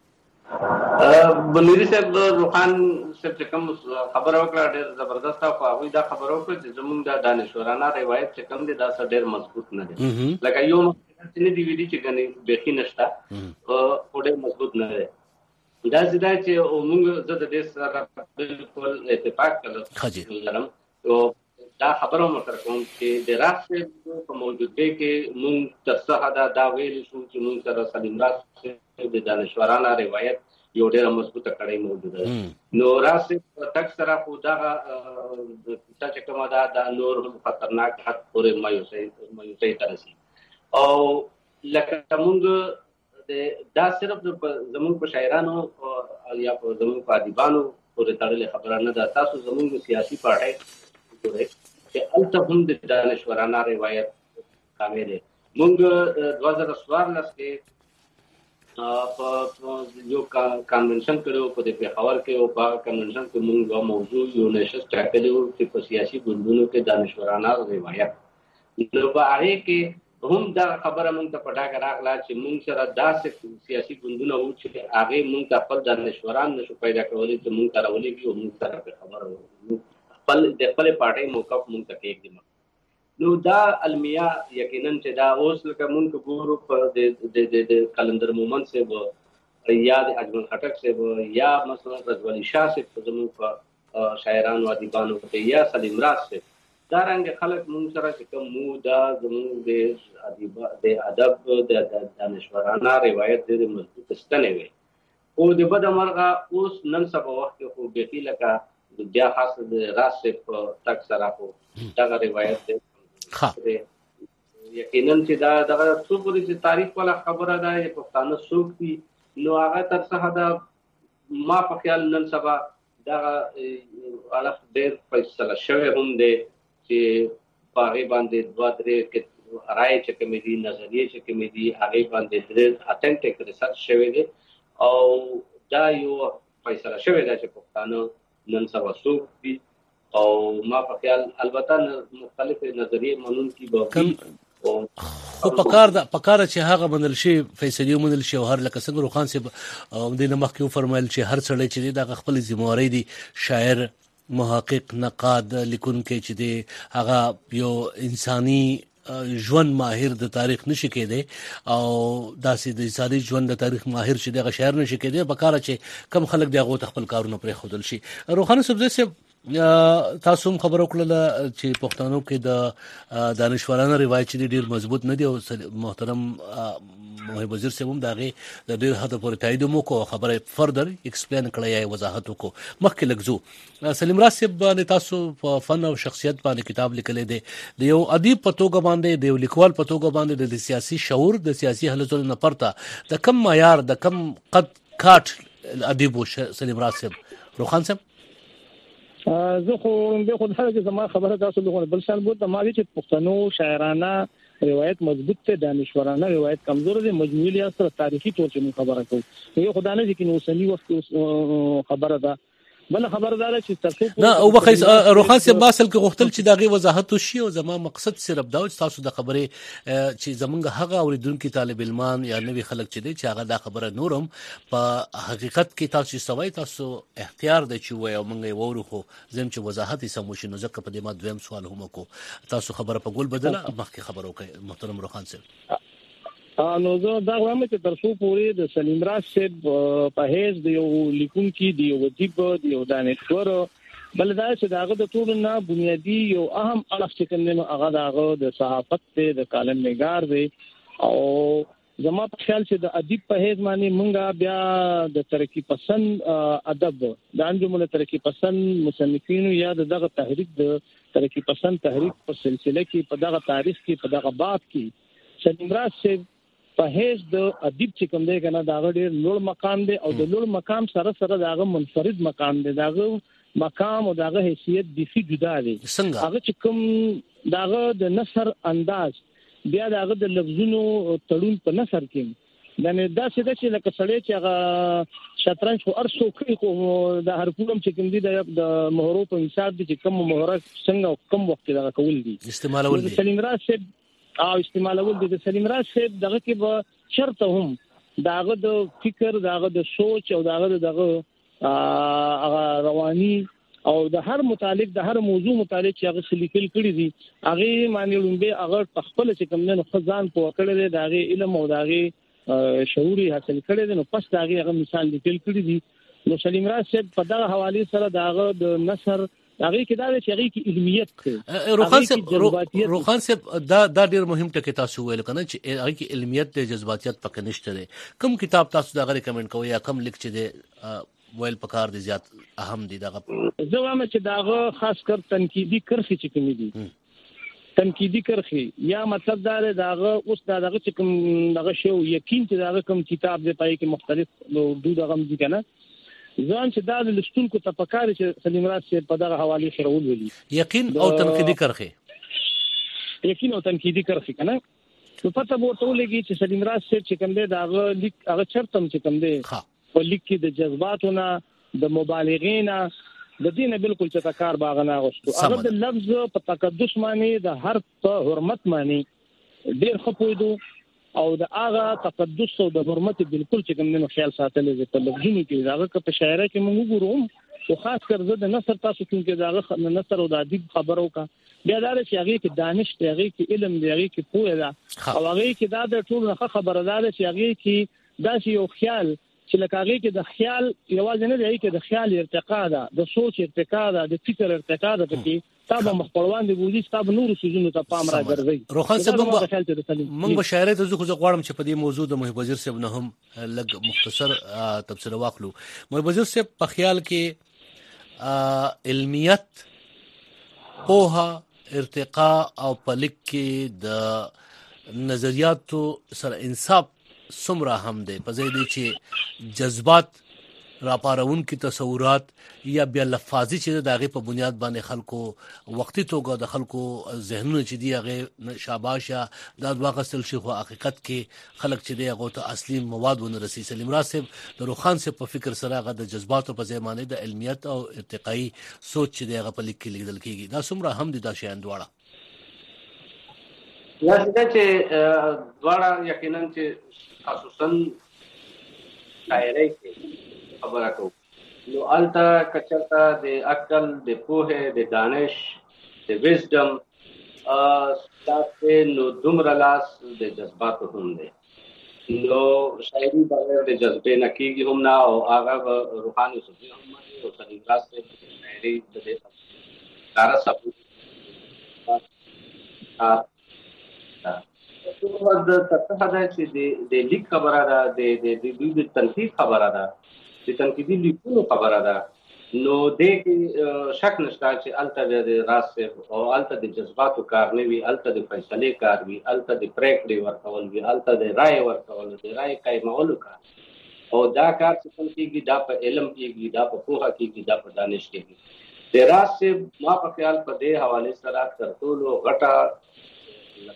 بنيري صاحب روحان صاحب چې کوم خبره وکړه ډېر زبردست او هغه دا خبره وکړه چې زموږ د دانشورانه روایت چې کوم دي دا ډېر مضبوط نه دي لکه یو چې نه دی ویلي چې غني بهخي نشته او ډېر مضبوط نه دی دا زدا چې موږ زه د دې سره بالکل اتفاق کړم او دا خبره مو سره کوم چې د راځي په موجوده کې موږ تصحه دا ویل شو چې موږ سره سلیم راز د دانشورانه روایت یو ډېر مضبوطه کړی موجوده ده نو راځي تک سره خو دا چې کومه دا نور خطرناک حد پورې مایوسي ترسي او لکه موږ دا صرف زموږ په شاعرانو یا په زموږ په ادیبانو پورې تړلې خبره نه ده تاسو زموږ سیاسي پارټي ګورئ چې الته هم د دانشورانه روایت کامل دی موږ 2014 کې په یو کنونشن کړو په دې پیښور کې او په کنونشن کې موږ موضوع یو نشست ټاکلو چې په سیاسي ګوندونو کې دانشورانه روایت نو په هغه کې هم دا خبره موږ ته پټه راغله چې موږ سره داسې سیاسي ګوندونه وو چې هغه موږ ته خپل دانشوران نشو پیدا کولای چې موږ ته راولي او موږ سره خبره خپل د خپل پارټي موقف موږ ته کېږي نو دا المیه یقینا چې دا اوس لکه مونږ ګورو په د کلندر مومن سے و یا د اجمل خټک سے و یا مثلا رضوانی شاه سے زموږ په شاعرانو ادیبانو کې یا سلیم راز سے دا رنګ خلک مونږ سره چې کوم مو دا زموږ د ادب د دانشورانه روایت د مضبوط ستنه وي او د بد مرغه اوس نن سبا وخت خو به لکه بیا خاص د راز سے په تک سره خو دا روایت دی یقینا چې دا دغه څو پورې چې تاریخ ولا خبره ده چې پښتانه څوک دي نو هغه تر څه ده ما په خیال نن سبا دا الف ډېر فیصله شوی هم دی چې په هغه باندې دوه درې کې رائے چې کومې دي نظریه چې کومې دي هغه باندې ډېر اتنټیک ریسرچ شوی دی او دا یو فیصله شوی دی چې پښتانه نن سبا څوک دي او ما په خیال البته مختلف نظریه منون کی به خو پکار چې هغه منل شي فیصله منل شي هر لکه څنګه روخان صاحب د مخکې فرمایل چې هر څړی چې د خپل ذمہواری دي شاعر محقق نقاد لیکونکي چې دی هغه یو انساني ژوند ماهر د تاریخ نشي کېده او داسې د انساني ژوند د تاریخ ماهر چې د شاعر نشي کېده پکار چې کم خلک دغه خپل کارونه پرې خودل شي روخان سبزی صاحب تاسو هم خبرو کړل چې پښتنو کې د دانشورانه روایت چې ډیر مضبوط نه دی او محترم محب وزیر صاحب هم دغه د ډیر حد پورې تایید مو کو خبره فردر ایکسپلین کړی یا وضاحت وکړو مخکې لګزو سلیم راز صاحب باندې تاسو په فن او شخصیت باندې کتاب لیکلې دی د یو ادیب په توګه باندې د یو لیکوال په توګه باندې د سیاسي شعور د سیاسي حالتونو نه پرته د کم معیار د کم قد کاټ ادیب سلیم راز صاحب روخان صاحب زه خو به خدای چې زما خبره تاسو له بل شان بوت ما چې پښتنو شاعرانه روایت مضبوط ته دانشورانه روایت کمزور دي مجموعي لحاظ سره تاریخي تور چې خبره کوي یو خدای نه چې نو سنی وخت خبره ده بل خبردار چې تاسو نه او بخیس روخان سے باسل کې غوښتل چې داغه وضاحت وشي او زما مقصد صرف دا چې تاسو د خبره چې زمونږ هغه اوریدونکو طالب علمان یا نوی خلک چې دي چې هغه دا خبره نورم په حقیقت کې تاسو سوي تاسو اختیار د چوي او مونږ وورو خو زم چې وضاحت یې سمو شي نو ځکه په دې ما دویم سوال هم کو تاسو خبره په ګول بدله مخکې خبرو کوي محترم روخان صاحب نو زه دا وایم چې ترڅو پورې د سلیم راز صاحب په هیڅ د یو لیکونکي دی یو ادیب دی یو دانشور بل دا چې داغه د ټول نه بنیادی یو اهم اړخ چې کوم هغه داغه د صحافت ته د کالم نگار دی او زما په خیال چې د ادیب په هیڅ معنی مونږه بیا د ترقی پسند ادب د انجمن ترقی پسند مصنفینو یا دغه تحریک د ترقی پسند تحریک په سلسله کې په دغه تاریخ کې په دغه باب کې سلیم راز صاحب په هیڅ د ادیب چې کوم دی کنه دا ډېر لوړ مقام دی او د لوړ مقام سره سره داغه منفرد مقام دی داغه مقام او داغه حیثیت د فی جدا دی هغه چې کوم داغه د نثر انداز بیا داغه د لفظونو تړون په نثر کې یعنی دا چې لکه سړی چې هغه شطرنج خو ارسو کوي خو د هر کوم چې کوم دی د مهرو په حساب دي چې کوم مهره څنګه کوم وخت دا کول دي استعمالول دي سلیم راز صاحب او استعمالول د سلیم راز صاحب دغه کې به شرط هم داغه د فکر داغه د سوچ او داغه دغه رواني او د هر متعلق د هر موضوع متعلق چې هغه لیکل کړی دي هغه معنی لومبه هغه خپل چې کوم نه خزان په وکړل داغه علم او داغه شعوري حاصل کړی دي نو پس داغه هغه مثال لیکل کړی دي نو سلیم راز صاحب په دغه حواله سره داغه د نثر هغه کې دا چې هغه کې علمیت کوي روخان صاحب دا ډیر مهم ټکی تاسو ویل کنه چې هغه کې علمیت د جذباتیت پکې نشته دی کوم کتاب تاسو دا غوړي کمنټ کوي یا کوم لیک چې دی ویل پکار دي زیات اهم دي دا زه وایم چې داغه خاص کر تنقیدی کرخي چې کوم دي تنقیدی کرخي یا مطلب دا داغه اوس داغه چې کوم داغه شو یقین چې داغه کوم کتاب دی پای کې مختلف دغه دي کنه ځان چې دا د لستونکو تفکر چې سلیم راز صاحب په دغه حواله سره ولولي یقین او تنقیدی کرخي یقین او تنقیدی کرخي کنه نو پته ورته ولګي چې سلیم راز صاحب چې کوم دی داغه لیک هغه چرتم چې کوم دی په لیک کې د جذباتونه د مبالغینا د دینه بالکل چې تکار باغنه غوښتو هغه د لفظ په تقدس معنی د حرف په حرمت معنی ډیر خپویدو او د هغه تقدس او د حرمت بالکل چې کوم نه خیال ساتل دي په لفظونو کې داغه په شاعرۍ کې موږ ګورو او خاص کر زه د نثر تاسو کې داغه نثر او د ادب خبرو کا بیا دا چې هغه کې دانش دی هغه کې علم دی هغه کې پوهه ده او هغه کې دا د ټول نه خبردار چې هغه کې دا یو خیال چې لکه هغه کې د خیال یوازې نه دی کې د خیال ارتقا ده د سوچ ارتقا ده د فکر ارتقا ده کې تاسو مخپلوان دي بوزي تاسو نور سيزونو ته پام را ګرځي روخان صاحب موږ شاعر ته زه غواړم چې په دې موضوع د محب وزیر صاحب نه هم لږ مختصر تبصره واخلو محب وزیر صاحب په خیال کې علمیت پوها ارتقا او پلیک کې د نظریاتو سره انصاف سمرا هم ده په ځای دی چې جذبات راپارون کی تصورات یا بیا لفاظی چې دغه په بنیاد باندې خلکو وختي توګه د خلکو ذهنونه چې دی هغه شاباش یا د واقعسل شي خو حقیقت کې خلک چې دی هغه ته اصلي مواد ونه رسي سلیم راز صاحب د روخان صاحب په فکر سره هغه د جذباتو په ځای باندې د علمیت او ارتقائی سوچ چې دی هغه په لیک کې لیدل کیږي دا سمرا هم دي دا شیان دواړه یا چې دواړه یقینا چې خصوصا شاعرۍ کې خبره کوو نو التا کچرتا د عقل د پوهه د دانش د ویزډم تاسو نو دومره لاس د جذبات هم دي نو شاعري بغیر د جذبې نه کیږي هم نه او هغه روحاني صفي هم او سلیم راز سے شاعري د کار ثبوت د تفاعل چې د لیک خبره ده د تنقید خبره ده د تنقیدي لیکونو خبره ده نو د کې شک نشته چې الته د راز او الته د جذباتو کار نه وي الته د فیصله کار وي الته د پریکړې ورکول وي الته د رائے ورکول د رائے قائمول کار او دا کار چې څنګه کېږي دا په علم کېږي دا په پوهه کېږي دا په دانش کېږي د راز ما په خیال په دې حواله سره تر ټولو غټه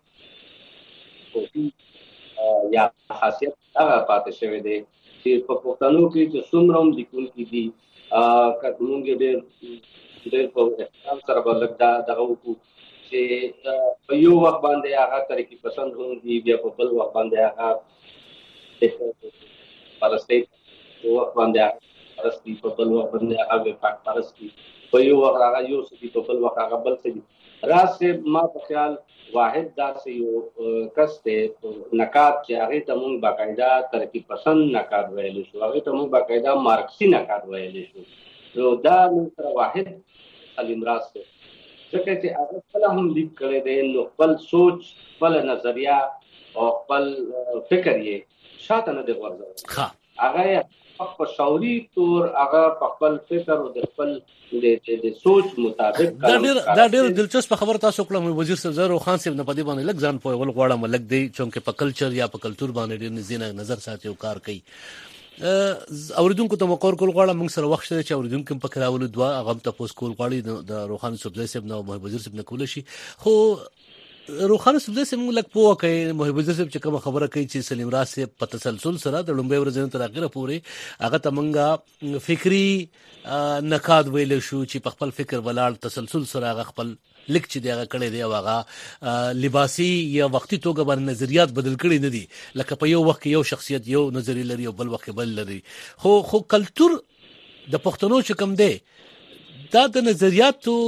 لکه یا خاصیت هغه پاتې شوی دی چې په پښتنو کې چې څومره لیکونکي دي موږ ډېر په احترام سره بلک دغه وکړو چې په یو وخت باندې هغه ترقي پسند هم دي، بیا په بل وخت باندې هغه پرستی په وخت باندې پرستی، په بل وخت باندې هغه وفاق پرستی، په یو وخت هغه یو سدي، په بل وخت هغه بل سدي. راز ما په خیال واحد داسې یو کس دی نقاد چې هغې ته مونږ باقاعده ترقي پسند نقاد ویلی شو، هغې ته مونږ باقاعده مارکسي نقاد ویلی شو. نو دا مونږ سره واحد سلیم راز دی، ځکه چې هغه خپله هم لیک کړی دی، نو خپل سوچ، خپله نظریه او خپل فکر یې شاته نه دی غورځولی. هغه یې په شعوري طور هغه په خپل فکر او د خپل د سوچ مطابق دا ډېر دلچسپ خبر تاسو کړم وزیر صاحب. زه روخان صاحب نه پدې باندې لږ ځان پوهول غواړم، لږ دی چې په کلچر یا په کلتور باندې ډېر نږدې نظر ساتي او کار کوي. اوریدونکو ته مقور کول غواړم، موږ سره وخت شته چې اوریدونکو په کراولو دوا هغه ته پوس کول غواړي د روخان صاحب نه او محب وزیر صاحب نه کول شي. خو روخان صاحب موږ لږ پوه کوي محب وزیر صاحب چې کوم خبره کوي چې سلیم راز صاحب په تسلسل سره د لومبي ورځې تر اخره پورې هغه ته موږ فکری نقاد ویل شو چې په خپل فکر ولاړ تسلسل سره هغه خپل لیک چې دی هغه کړی دی او هغه لباسي یا وختي توګه باندې نظریات بدل کړي نه دي، لکه په یو وخت یو شخصیت یو نظریه لري او بل وخت بل لري. خو کلتور د پښتنو چې کوم دی دا د نظریاتو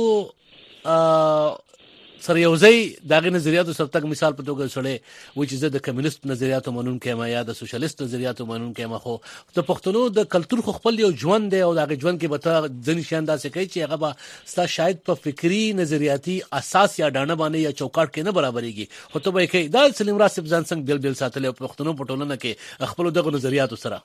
سره یو ځای دغه نظریاتو سره تک مثال په توګه سره و چې زه د کمیونست نظریاتو منونکی یم یا د سوشلیست نظریاتو منونکی یم، خو د پښتنو د کلتور خو خپل یو ژوند دی او دغه ژوند کې به ته ځینې شیان داسې کوي چې هغه به ستا شاید په فکري نظریاتي اساس یا ډانه باندې یا چوکاټ کې نه برابرېږي، خو ته به یې کوي. دا سلیم راز صاحب ځان څنګه بیل ساتلی او پښتنو په ټولنه کې خپلو دغو نظریاتو سره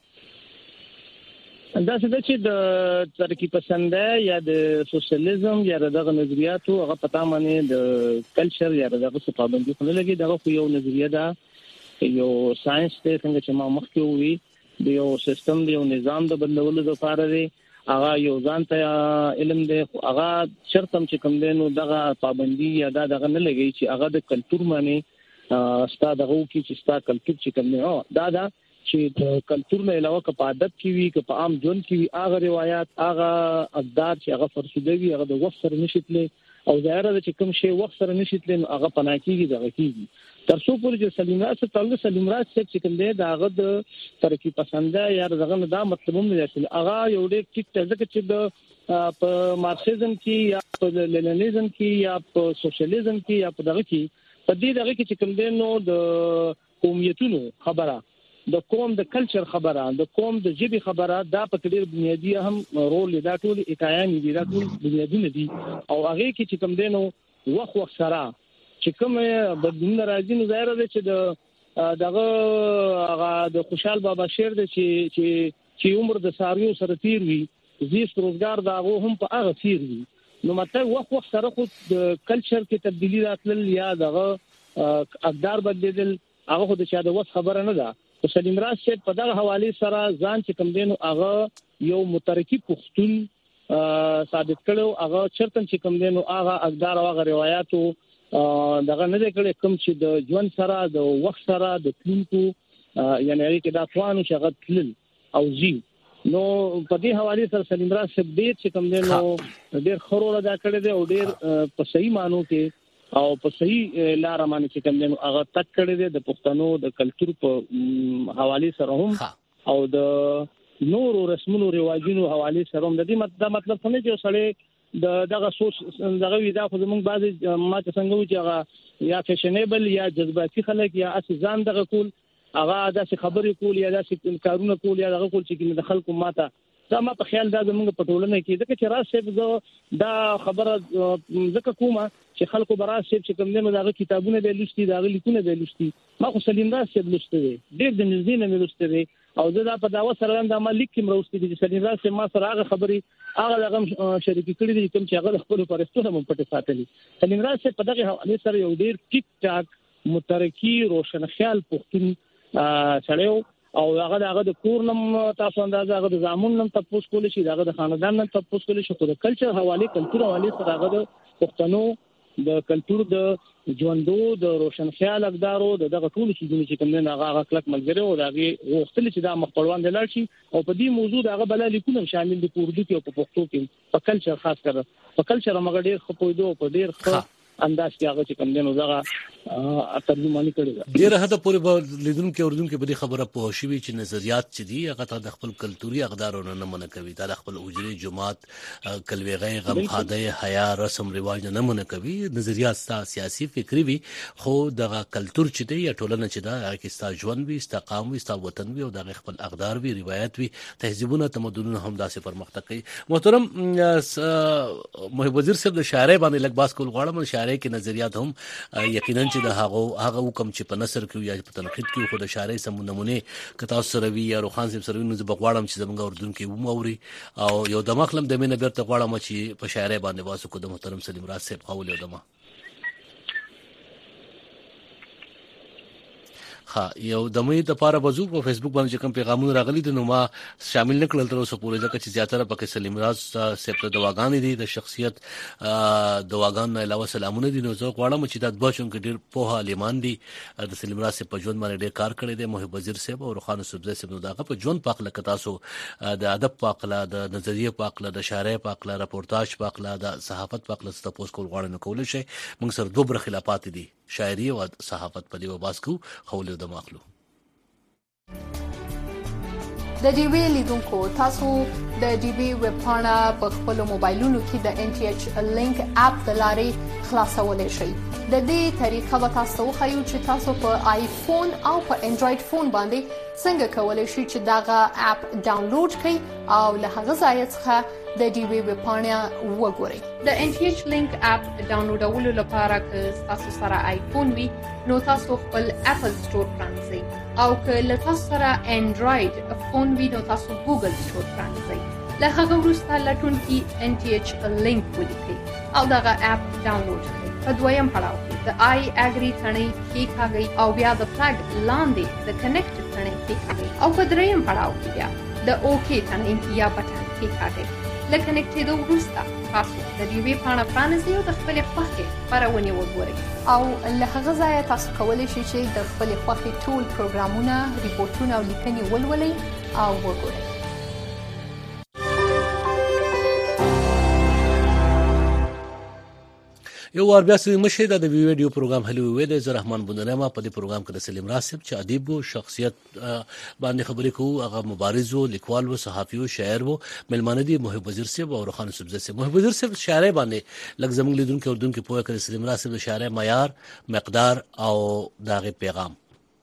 دا څه چې د ترقی پسند یا د سوشلیزم یا دغه نظریاتو هغه پتا باندې د کلچر یا دغه څه پابندي خو نه لګي. دغه یو نظریه ده، یو ساينس ته څنګه چې ما مخکې وی د یو سیستم د یو نظام د بدلولو لپاره دی، هغه یو ځان ته علم دی، هغه شرطم چې کوم دی نو دغه پابندي یا دغه نه لګي چې هغه د کلتور باندې ستا دغه کې چې ستا کلتور چې کوم دی دا چې د کلتور نه علاوه که په ادب کې وي که په عام ژوند کې وي هغه روایت هغه اقدار چې هغه فرسوده وي هغه د وخت سره نشي تللی او ظاهره ده چې کوم شی وخت سره نشي تللی نو هغه پناه کېږي دغه کېږي تر څو پورې چې سلیم راز تعالی سلیم راز چې کوم دی دا هغه د ترقی پسنده یا دغه نه دا مطلب هم نه دی هغه یو ډېر ټیک ځکه چې د په مارکسیزم کې یا په لیننیزم کې یا په سوشلیزم کې یا په دغه کې په دې دغه کې چې کوم دی نو د قومیتونو خبره د قوم د کلچر خبره د قوم د ژبې خبره دا په ډېر بنیادی هم رول دا ټول اکایان دي، دا ټول بنیادی نه دي او هغه کې چې کوم دی نو وخت سره چې کوم بدلون راځي نو ظاهر دی چې دغه هغه د خوشحال بابا شعر دی چې عمر د ساریو سره تیر وي زیست روزګار دا هم په هغه تیر وي. نو مطلب وخت سره خو د کلچر کې تبدیلی راتلل یا دغه اقدار بدلیدل هغه خو د چا د وس خبره نه ده. سلیم راز صاحب په دغه حواله سره ځان چې کوم دینو هغه یو مترکی پښتون ثابت کړو، هغه چرته چې کوم دینو هغه اقدار او هغه روایتو دغه نه کړي کوم چې د ژوند سره د وخت سره د کلینکو یعنی کې دا توانو شغت تل او زی نو په دې حواله سره سلیم راز صاحب دې چې کوم دینو ډېر خورو ادا کړی دی او ډېر په صحیح مانو کې او په صحیح لار باندې چې کوم دنو هغه تک کړی دی د پښتنو د کلچر په حواله سره هم او د نورو رسمونو رواجونو حواله سره هم د دې مطلب څه نه چې سړی دغه سوچ دغه ویدا خو زمونږ بعضی ما څنګه و چې هغه یا فیشنیبل یا جذباتي خلک یا اساسان دغه کول هغه داسې خبرې کول یا داسې کارونه کول یا دغه کول چې د خلکو ماته دا ما په خیال دا زموږ په ټولنه کې ځکه چې راز صاحب دا خبره ځکه کومه چې خلکو براز صاحب چې کوم نه دغه کتابونه به لوستي دغه لیکونه به لوستي ما خو سلیم راز صاحب لوستي ډېر د نږدې نه لوستي او زه دا په داوا سره دا ما لیک کې مروستي دي سلیم راز صاحب ما سره هغه خبرې هغه دغه شریک کړی دي کوم چې هغه خپل پرستونه مون پټه ساتلي. سلیم راز صاحب په دغه حواله سره یو ډېر ټیک ټاک مترکی روشن خیال پښتون سړیو او هغه د کور نم تاسو اندازه هغه د زامن نم تاسو کول شي هغه د خاندان نم تاسو کول شي خو د کلچر حواله کلتور حواله سره هغه د پښتنو د کلچر د ژوندو د روشن خیال اقدارو دغه ټول چیزونه چې کوم نه هغه کلک ملګری او هغه وختل چې دا مخپلوان دلار شي او په دې موضوع هغه بل لیکونه شامل دي په اردو کې او په پښتو کې په کلچر خاص کړه په کلچر موږ ډېر خپویدو په ډېر ښه انداز کې هغه چې کوم نه هغه ترجمانی کړی ډیر هدا پورې لیدونکو اوردونکو په دې خبره په هوشوي چې نظریات چې دي هغه ته د خپل کلتوري اقدارونو نه منع کوي د خپل اجري جماعت کلويغه غم خاده حیا رسم رواج نه منع کوي نظریات سیاسي فکری وي خو د کلتور چې دی یا ټولنه چې دا هغه کې ستا ژوند وي ستا قام وي ستا وطن وي او د خپل اقدار وي روایت وي تهذیبونه تمدنونه هم داسې پرمختګ کوي. محترم محب وزیر صاحب د شاعر باندې لګ باس کول غواړم شاعر کې نظریات هم یقینا چې د هغه حکم چې په نثر کې یا په تنقید کې خو د شاعر سم نمونه کتا سره وی یا روخان صاحب سره نو بغواړم چې زمونږ اردن کې وموري او یو د مخلم د مینه بیرته غواړم چې په شاعر باندې واسو کو د محترم سلیم راز صاحب قول یو دمه ها یو د مې د پاره وضو په فیسبوک باندې کوم پیغامونه راغلي د نو ما شامل نکړل تر اوسه پورې ځکه چې زیاتره پکې سلیم راز صاحب د دواګان دي د شخصیت دواګان نه علاوه سلامونه دي نو زه غواړم چې د بچون کې ډیر په عالمان دي د سلیم راز په ژوند باندې ډیر کار کړی دی محب وزیر صاحب او روخان سبزی صاحب نو داغه په ژوند پاکله کتاسو د ادب پاکله د نظریه پاکله د شاعرۍ پاکله راپورتاج پاکله د صحافت پاکله ستاسو کول غواړم کول شي موږ سره دوه بر خلافات دي شاعري او صحافت په دی وباسکو خولې د ماخلو د ډي وی لیدونکو تاسو د ډي وی ویب پاڼه په خپل موبایلونو کې د ان ټي ایچ لینک اپ د لارې خلاصولای شئ. د دې طریقه به تاسو خو چې تاسو په آیفون او په انډراید فون باندې څنګه کولای شئ چې داغه اپ ډاونلوډ کړئ او له هغه ځای څخه د ډي وی ویب پاڼه وګورئ. د ان ټي ایچ لینک اپ ډاونلوډولو لپاره که تاسو سره آیفون وي نو تاسو خپل اپل سٹور پرانځئ او که له تاسو سره انډراید فون وي نو تاسو ګوګل سٹور پرانځئ. له هغه وروسته لټون کې ان ټي ایچ لینک ولیکئ او دغه اپ ډاونلوډ کړئ. په دویم پړاو کې د آی اګری تڼۍ کېکاږئ او بیا د فلګ لاندې د کنیکټ تڼۍ کېکاږئ او په دریم پړاو کې بیا د اوکی تڼۍ یا بټن کېکاږئ. له کنیکټېدو وروسته تاسو د ډي وی پاڼه پرانیزئ او د خپلې خوښې خپرونې وګورئ او له هغه ځایه تاسو کولی شئ چې د خپلې خوښې ټول پروګرامونه ریپورټونه او لیکنې ولولئ او وګورئ. یو ور بیا سې مشه د ویډیو پروګرام هلو وې د زه رحمان بندرما په دې پروګرام کې د سلیم راز صاحب چې ادیب او شخصیت باندې خبرې کوو هغه مبارز او لیکوال او صحافي او شاعر او ملمانه دي محب وزیر صاحب او روخان سبزی صاحب. محب وزیر صاحب شاعر باندې لږ زموږ لیدونکو اردن کې پوهه کړی سلیم راز صاحب شاعر معیار مقدار او داغه پیغام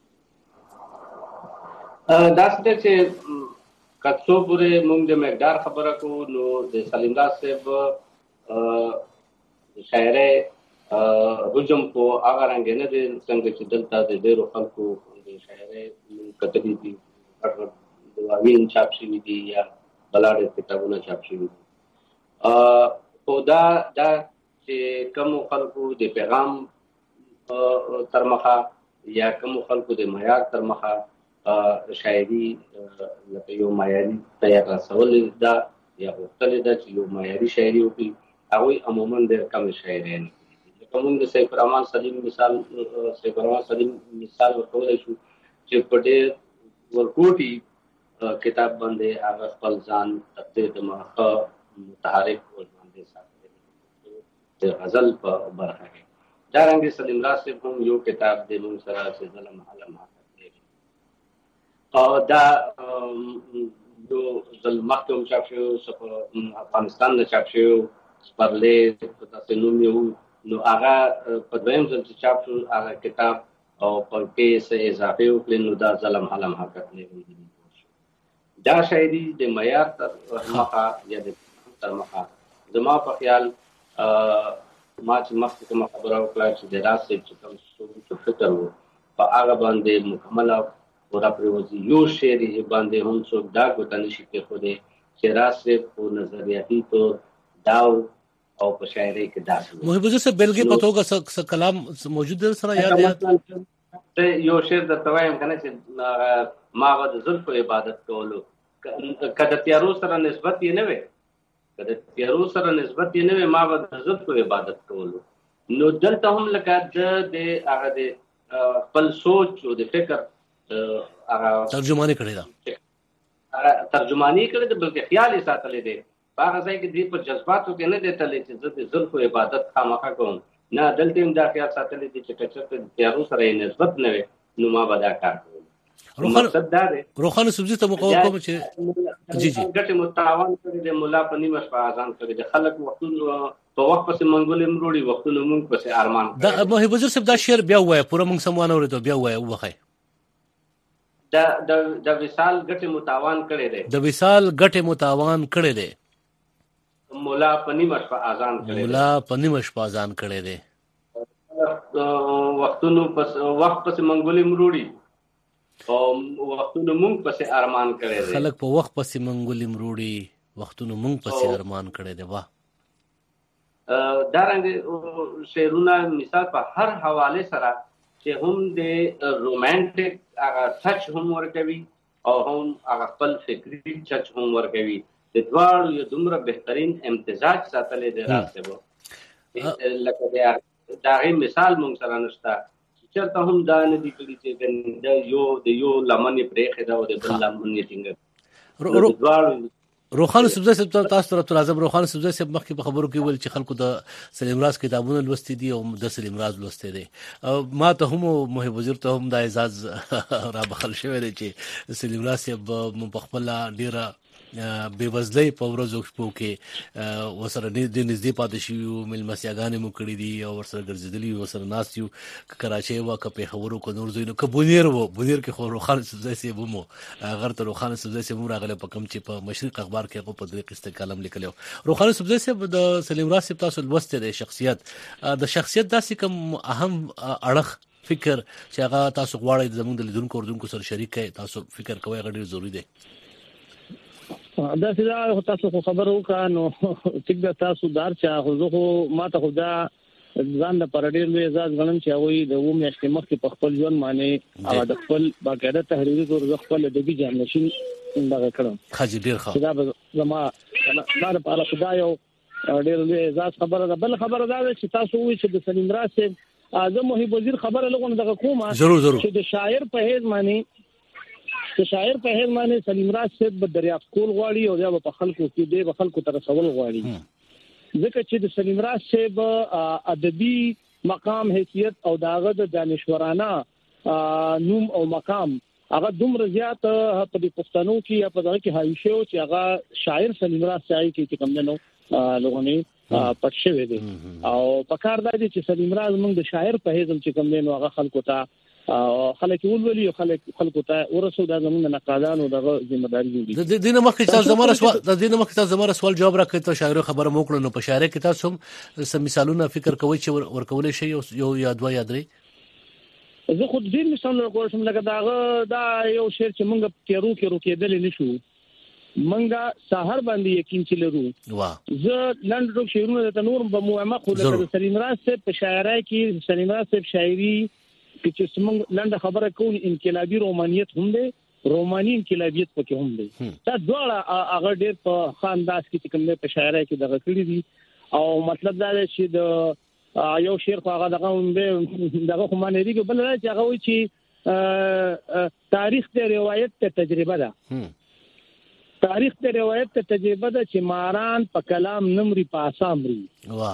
دا څه چې کڅو پورې موږ د مقدار خبره کوو نو د سلیم راز صاحب شاعرۍ حجم کو هغه رنګ نه دي څنګه چې دلته د ډېرو خلکو د شاعرۍ کتلې دي دواوین چاپ شوي دي یا بلاډ کتابونه چاپ شوي دي. خو دا چې کوم خلکو د پیغام تر مخه یا کوم خلکو د معیار تر مخه شاعري لکه یو معیاري تیار رسول دا یا غوښتل دا چې یو معیاري شاعري وکړي هغوی عموما ډېر کم شاعران لکه موږ د سیف الرحمن سلیم مثال ورکولی شو چې په ډېر ورکوټي کتاب باندې هغه خپل ځان تقدیر د مخه متحرک ورباندې ساتلی د غزل په برخه کې. دارنګې سلیم راز صاحب هم یو کتاب دی موږ سره چې ظلم علم او دا یو ځل مخکې هم چاپ شوی افغانستان نه چاپ شوی سپرلې په داسې نوم یو نو هغه په دویم ځل چې چاپ شو هغه کتاب او په کې څه اضافې وکړې نو دا ظلم علم حقیقت نه دا شاعري د معیار تر مخه یا د تر مخه زما په خیال ما چې مخکې کومه خبره وکړه چې د راز صاحب چې کوم فکر و په هغه باندې مکمله پوره پرېوځي یو شعر یې باندې هم څوک دا ګوته نشي کېښودی چې راز صاحب په نظریاتي طور داو او په شاعرۍ کې داسې محب وزیر صاحب بیلګې په توګه کلام موجود دی سره یاد یو شعر درته وایم که نه چې ما به د زلفو عبادت کولو که د تیارو سره نسبت یې نه وی ما به د زلفو عبادت کولو نو دلته هم لکه د هغه د خپل سوچ او د فکر هغه ترجمانی کړی دا ترجمانی کړی دا بلکې خیال یې ساتلی دی په هغه ځای کې دی په جذباتو کې نه دی تللی چې زه د زلفو عبادت خامخا کوم نه دلته هم دا خیال ساتلی دی چې که چېرته د تیارو سره یې نسبت نه وي نو ما به دا کار کوم مقصد دا دی روښانه سبزي ته مقاوم کوم چې جی ګټې متعاون کړی دی ملا په نیمه شپه اذان کړی دی خلک وختونه په وخت پسې منګولې مروړي وختونه مونږ پسې ارمان دا محب وزیر صاحب دا شعر بیا وایه پوره موږ سموانه اورېدو بیا وایه وبخئ د وصال ګټې متعاون کړی دی د وصال ګټې متعاون کړی دی مولا په نیمه شپه اذان کړی مولا په نیمه شپه اذان کړی دی وختونو وخت پسې منګولې مروړي او وختونو مونږ پسې ارمان کړی دی خلک په وخت پسې منګولې مروړي وختونو مونږ پسې ارمان کړی دی واه دارنګه شعرونه مثال په هر حواله سره چې هم د رومانټیک هغه ټچ هم ورکوي او هم هغه خپل فکری ټچ هم ورکوي د دواړو یو دومره بهترین امتزاج ساتلی دی راځي لکه دا غي مثال مونږ سره نشته چېرته هم دا نه دي کړي چې د یو لمن یې پرېښې ده او د بل لمن یې ټینګه دواړو روښانه سبزی صاحب تاسو ته راځم روښانه سبزی صاحب مخکې په خبرو کې ویل چې خلکو د سلیم راز کتابونه لوستي دي او د سلیم راز لوستي دي ما ته هم محب وزیر ته هم دا اعزاز را بخل شوی دی چې سلیم راز صاحب په خپل ډیره بې وزلۍ په ورځو شپو کې ورسره ډېر نږدې پاتې شوي وو مېلمستیاګانې مو کړي دي او ورسره ګرځېدلي وو ورسره ناست یو که کراچۍ وه که پېښور وو که نور ځایونه که بونیر وو بونیر کې خو روښانه سبزی صاحب هم وو غر ته روښانه سبزی صاحب هم راغلی په کوم چې په مشرق اخبار کې هغه په درې قسطه کالم لیکلی و روښانه سبزی صاحب د سلیم راز صاحب تاسو لوستی دی شخصیت د شخصیت داسې کوم اهم اړخ فکر چې هغه تاسو غواړئ زموږ د لیدونکو اردونکو سره شریک کړئ تاسو فکر کوئ هغه ډېر ضروري دی دا چې تاسو خو خبرو وکړه نو ټیک ده تاسو دار چې خو زه خو ما ته خو دا ځان د پر ډېر لوی اعزاز غنم چې هغوی د اووه میاشتې مخکې په خپل ژوند باندې هغه د خپل باقاعده تحریري طور زه خپل ادبي جانشین دغه کړم ښه ډېر ښه دا به زما دا لپاره خو دا یو ډېر لوی اعزاز خبره ده بل خبره دا ده چې تاسو وایئ چې د سلیم راز صاحب زه محب وزیر خبره لږ دغه کومه ضرور چې د شاعر په حیث باندې سلیم راز صاحب به دریافت کول غواړي او یا په خلکو کې دی به خلکو ته رسول غواړي ځکه چې د سلیم راز صاحب ادبي مقام حیثیت او داغه د دانشورانه نوم او مقام هغه دومره زیات په دې پښتنو کې یا په دغه کې حایل شو چې هغه شاعر سلیم راز صاحب کې کوم نه لغونی پټ شوی دی او په کار دی چې سلیم راز موږ د شاعر په حیث چې کوم نه هغه خلکو ته خلک ولولي او خلکو ته ورسو دا زموږ نقادانو دغه ذمہ داری دي د دینه مخکې تاسو زموږ سوال جواب راکړئ ته شاعر خبره مو کړو نو په شاعر کې تاسو هم سم مثالونه فکر کوئ چې ورکولې شي یو یا دوه یا درې زه خو ډیر مثالونه کوم لکه دا یو شعر چې موږ تیرو کې روکېدل نشو منګه سحر باندې یقین چې لرو واه زه لنډ شعرونه د نور په موامه خو د سلیم راز صاحب په شاعرۍ کې سلیم راز صاحب شاعري چې څنګه لنډه خبره کوم انقلابي رومانیت هم دی روماني انقلابیت پکې هم دی دا دواړه هغه ډېر په ښه انداز کې کوم په شاعرۍ کې دغه کړی دي او مطلب دا دی چې د یو شعر خو هغه دغه هم دی دغه خو معنی دی بل نه چې هغه وایي چې تاریخ د روایت ته تجربه ده تاریخ د روایت ته تجربه ده چې ماران په کلام نمرې په اسامري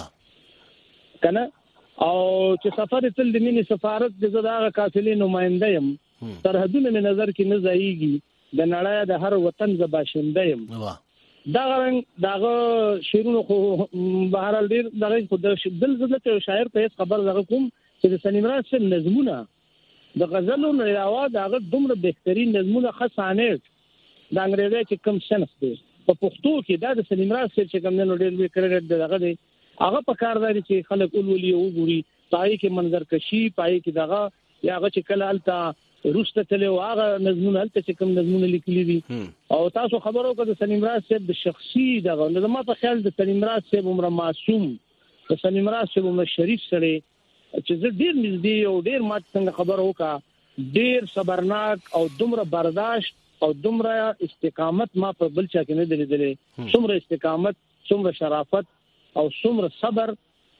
واه کنه او چې سفر تل د مینې سفارت د زړه قافلې نماینده يم سرحدونه مې نظر کې نه ځایږي د نړۍ د هر وطن ز باشنده يم دا غرنګ داغه شیرونو خو بهرال ډیر دغه خود دل زړه شاعر په خبر دغه کوم چې د سلیم راز صاحب نظمونه د غزلو نه علاوه دغه دومره بهترین نظمونه خاصانه د انګریزي چې کم شنف دي په پښتو کې دا د سلیم راز صاحب چې کوم نه ډیر به کړی دغه دی هغه په کار دی چې خلک ولولي او ګوري پای کې منظر کشي پای کې دغه یا هغه چې کله الته روسته تلو هغه نظمونه الته چې کوم نظمونه لیکلي دي او تاسو خبرو کړه د سلیم راز صاحب د شخصي دغه نو ما په خیال د سلیم راز صاحب عمر معصوم د سلیم راز صاحب عمر شریف سره چې زه ډیر نږدې او ډیر ماته څنګه خبرو وکړه ډیر صبرناک او دومره برداشت او دومره استقامت ما په بل چا کې نه درېدلې څومره استقامت څومره شرافت او څومره صبر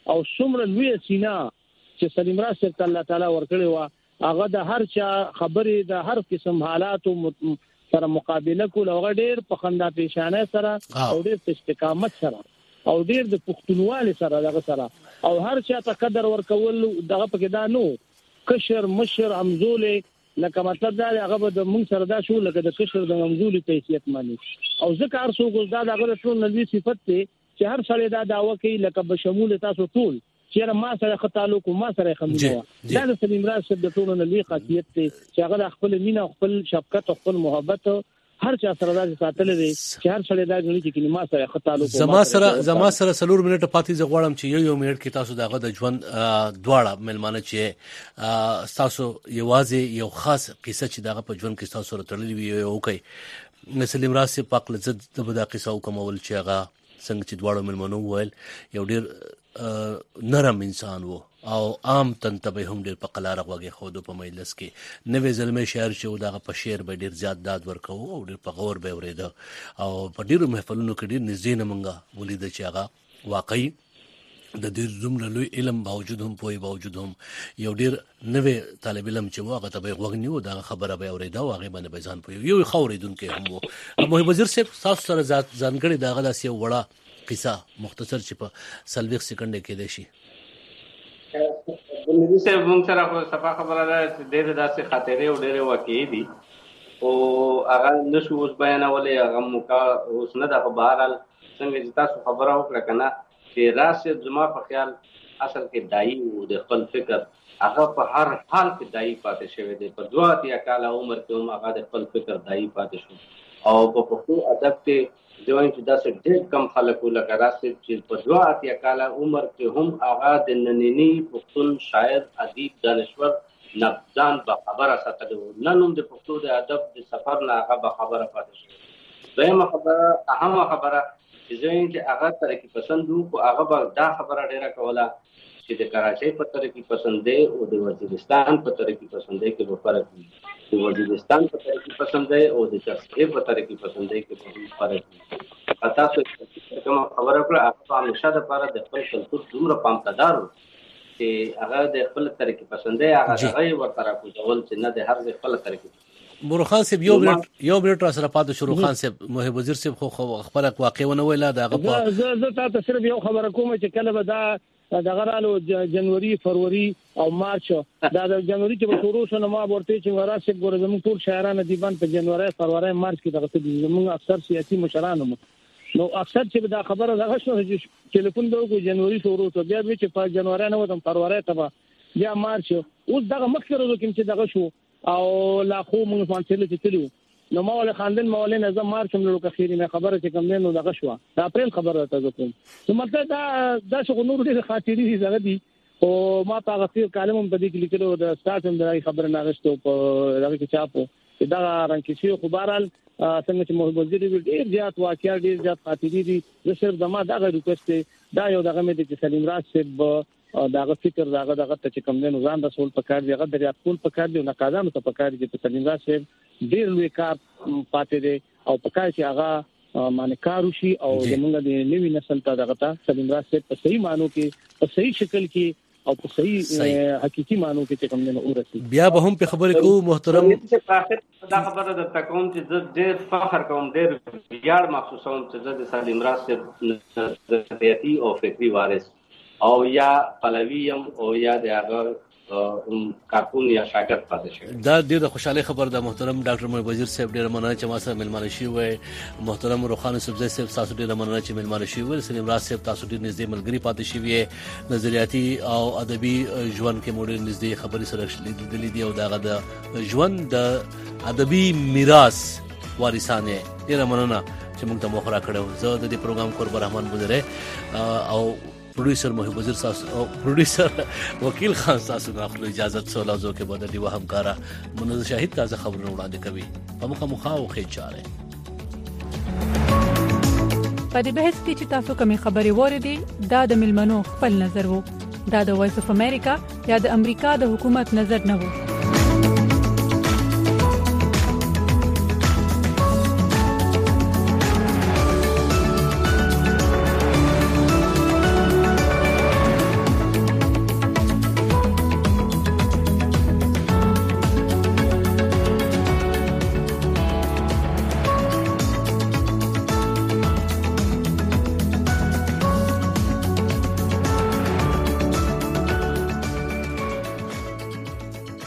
او څومره لوی سینا چې سلیم راز صاحب الله تعالی ورکړي وا هغه د هر چا خبرې د هر قسم حالاتو سره مقابله کول او ډېر په خندا پیشانه سره او ډېر په استقامت سره او ډېر د پښتونوالي سره دغه سره او هر چا ته قدر ورکول دغه پکې دا نو کشر مشر امزولې لکه مطلب دا هغه به د مونږ سره دا شو لکه د کشر د امزولي حیثیت مانی او ځکه هر څوک دا دغه ټول نوې صفت ته چې هر سړی دا دعوه کوي لکه بشمول تاسو ټول چې ما سره خطالو کو ما سره خمینه دا د سلیم راز صاحب د ټولو نوې خاصیت ته چې هغه خپل مینه خپل شفقت خپل محبت هر چا سره دا ساتل دي چې هر سړی دا غوړي چې ما سره خطالو کو زما سره سلور منټه پاتې زغړم چې یو منټ کې تاسو دغه د ژوند دواړه ملمانه چې تاسو یوازې یو خاص قصه چې دغه په ژوند کې تاسو سره تړلې وي یو کوي سلیم راز صاحب پاک لزت د بدا قصه کومول چې هغه څنګه چې دواړو ملمنو ویل یو ډیر نرم انسان وو او عام تنتبه هم ډیر په قلاره وګي خودو په مجلس کې نوې زلمه شعر چې دغه په شعر به ډیر زیات داد ورکو او ډیر په غور به اوریده او په ډیرو محفلونو کې ډیر نږدې نه منګه ولید چې هغه واقعي د دې زمره لوی علم باوجود هم پوي باوجود هم یو ډیر نوې طالب علم چې هغه ته به وغنیو دا خبره به اوریده او هغه باندې به ځان پوي یو خوریدونکو هم وو محب وزیر صاحب تاسو سره ځانګړي دغه داسې وړه قصه مختصر چې په سلويخ سکند کې دی شي بلدي صاحب موږ سره خو صفه خبره ده چې ډېر داسې خاطرې او ډېر واقعي دي او هغه نشو اوس بیانولې هغه موقع اوس نه د بهرحال څنګه چې تاسو خبره وکړه کنه چې راس زما په خیال اصل کې دایي او د خپل فکر هغه په هر حال کې دایي پاتې شوی دی په 32 کال عمر کې هم هغه د خپل فکر دایي پاتې شو او په پښتو ادب کې دوی چې داسې ډېر کم خلک لکه راسي چې په 32 کال عمر کې هم هغه د نننی پښتون شاعر ادیب دانشور نقدان به خبره ساتلو نن هم د پښتو د ادب د سفر نه هغه به خبره پاتې شي دویمه خبره اهمه خبره چې هغه ترقی پسند وو هغه به دا خبره ډیره کوله چې د کراچۍ په ترقی پسند دی او د وزیرستان په ترقی پسند دی کې به فرق وي د وزیرستان په ترقی پسند دی او د چرسې په ترقی پسند دی کې به فرق وي تاسو کوم خبره کړه هغه همیشه د لپاره د خپل کلتور دومره پامتدار چې هغه د خپل ترقی پسند دی هغه ورته راکوځول چې نه د هر خپل ترقی مورخان صاحب یو منټ را سره پاتې شروع خان صاحب محب وزیر صاحب خو خبره واقع ونه ویلا دغه په زه تاسو صرف یو خبره کوم چې کله به دا دغه رالو جنوري فروری او مارچ دا د جنوري چې شروع شونه ما ورته چې وراسه ګور زموږ ټول شاعرانه دیوان په جنوري فروری مارچ کې دغه زموږ اکثر سیاسي مشران نو اکثر چې دا خبره دغه شو چې ټلیفون دوه جنوري شروع شو بیا چې په جنوري نه وته فروری ته بیا مارچ اوس دغه مخکره کوم چې دغه شو او لا خو موږ فانټل چې تلو نو مول خاندن مولین اعظم مارچ هم لکه خیری مې خبره چې کوم نو دغه شو د اپریل خبره ته کوم نو مطلب دا شغل نور ډېر خاطري دي زغه دي او ما په غفیر کالم په دې کې لیکلو د سټارټم د خبره ناغشتو په دغه کې چاپو دا رانکشي خو بهرال څنګه چې محب وزیر ډېر زیات واقعیا ډېر زیات خاطري دي زه صرف دما دغه ریکوست دا یو دغه مې د سلیم راز صاحب داغه فکر داغه ته چې کوم نه ځان رسول پکار دی هغه دریا خپل پکار دی نقادانو ته پکار دي چې سلیم راز صاحب ډېر لوی کار پاتې دی او پکار چې هغه معنی کار وشي او زمونږ د نوې نسل ته دغه ته سلیم راز صاحب په صحیح معنی کې په صحیح شکل کې او په صحیح حقيقي معنی کې چې کوم نه ورسي بیا به هم په خبرې کو محترم دا خبره د تکوم چې ډېر فخر کوم ډېر ویاړ محسوسوم چې د سلیم راز صاحب نظریاتي او فکری وارث او یا پلویم او یا د هغه کارکون یا شاګرد پاتې شي دا ډېر خوشاله خبر ده محترم ډاکټر محب وزیر صاحب ډېر مننه چې ما سره ملمانه شي وي محترم روخان سبزی صاحب تاسو ډېر مننه چې ملمانه شي وي سلیم راز صاحب تاسو ډېر نږدې ملګری پاتې شي وي نظریاتي او ادبي ژوند کې مو ډېر نږدې خبرې سره لیدلې دي او داغه د ژوند د ادبي میراث وارثانه ډېر مننه چې موږ ته مخ را کړو زه د دې پروګرام قرب رحمان بزره او پروډوسر محب وزیر صاحب او پروډوسر وکیل خان صاحب نو خپل اجازه سولازو کې بده دی وهمکارا منظر شاهد تازه خبرونه وړاندې کوي په مخه او خې چاره په دې بحث کې چې تاسو کومې خبرې وریدي دا د ملمنو خپل نظر وو دا د وایس اف امریکا یا د امریکا د حکومت نظر نه وو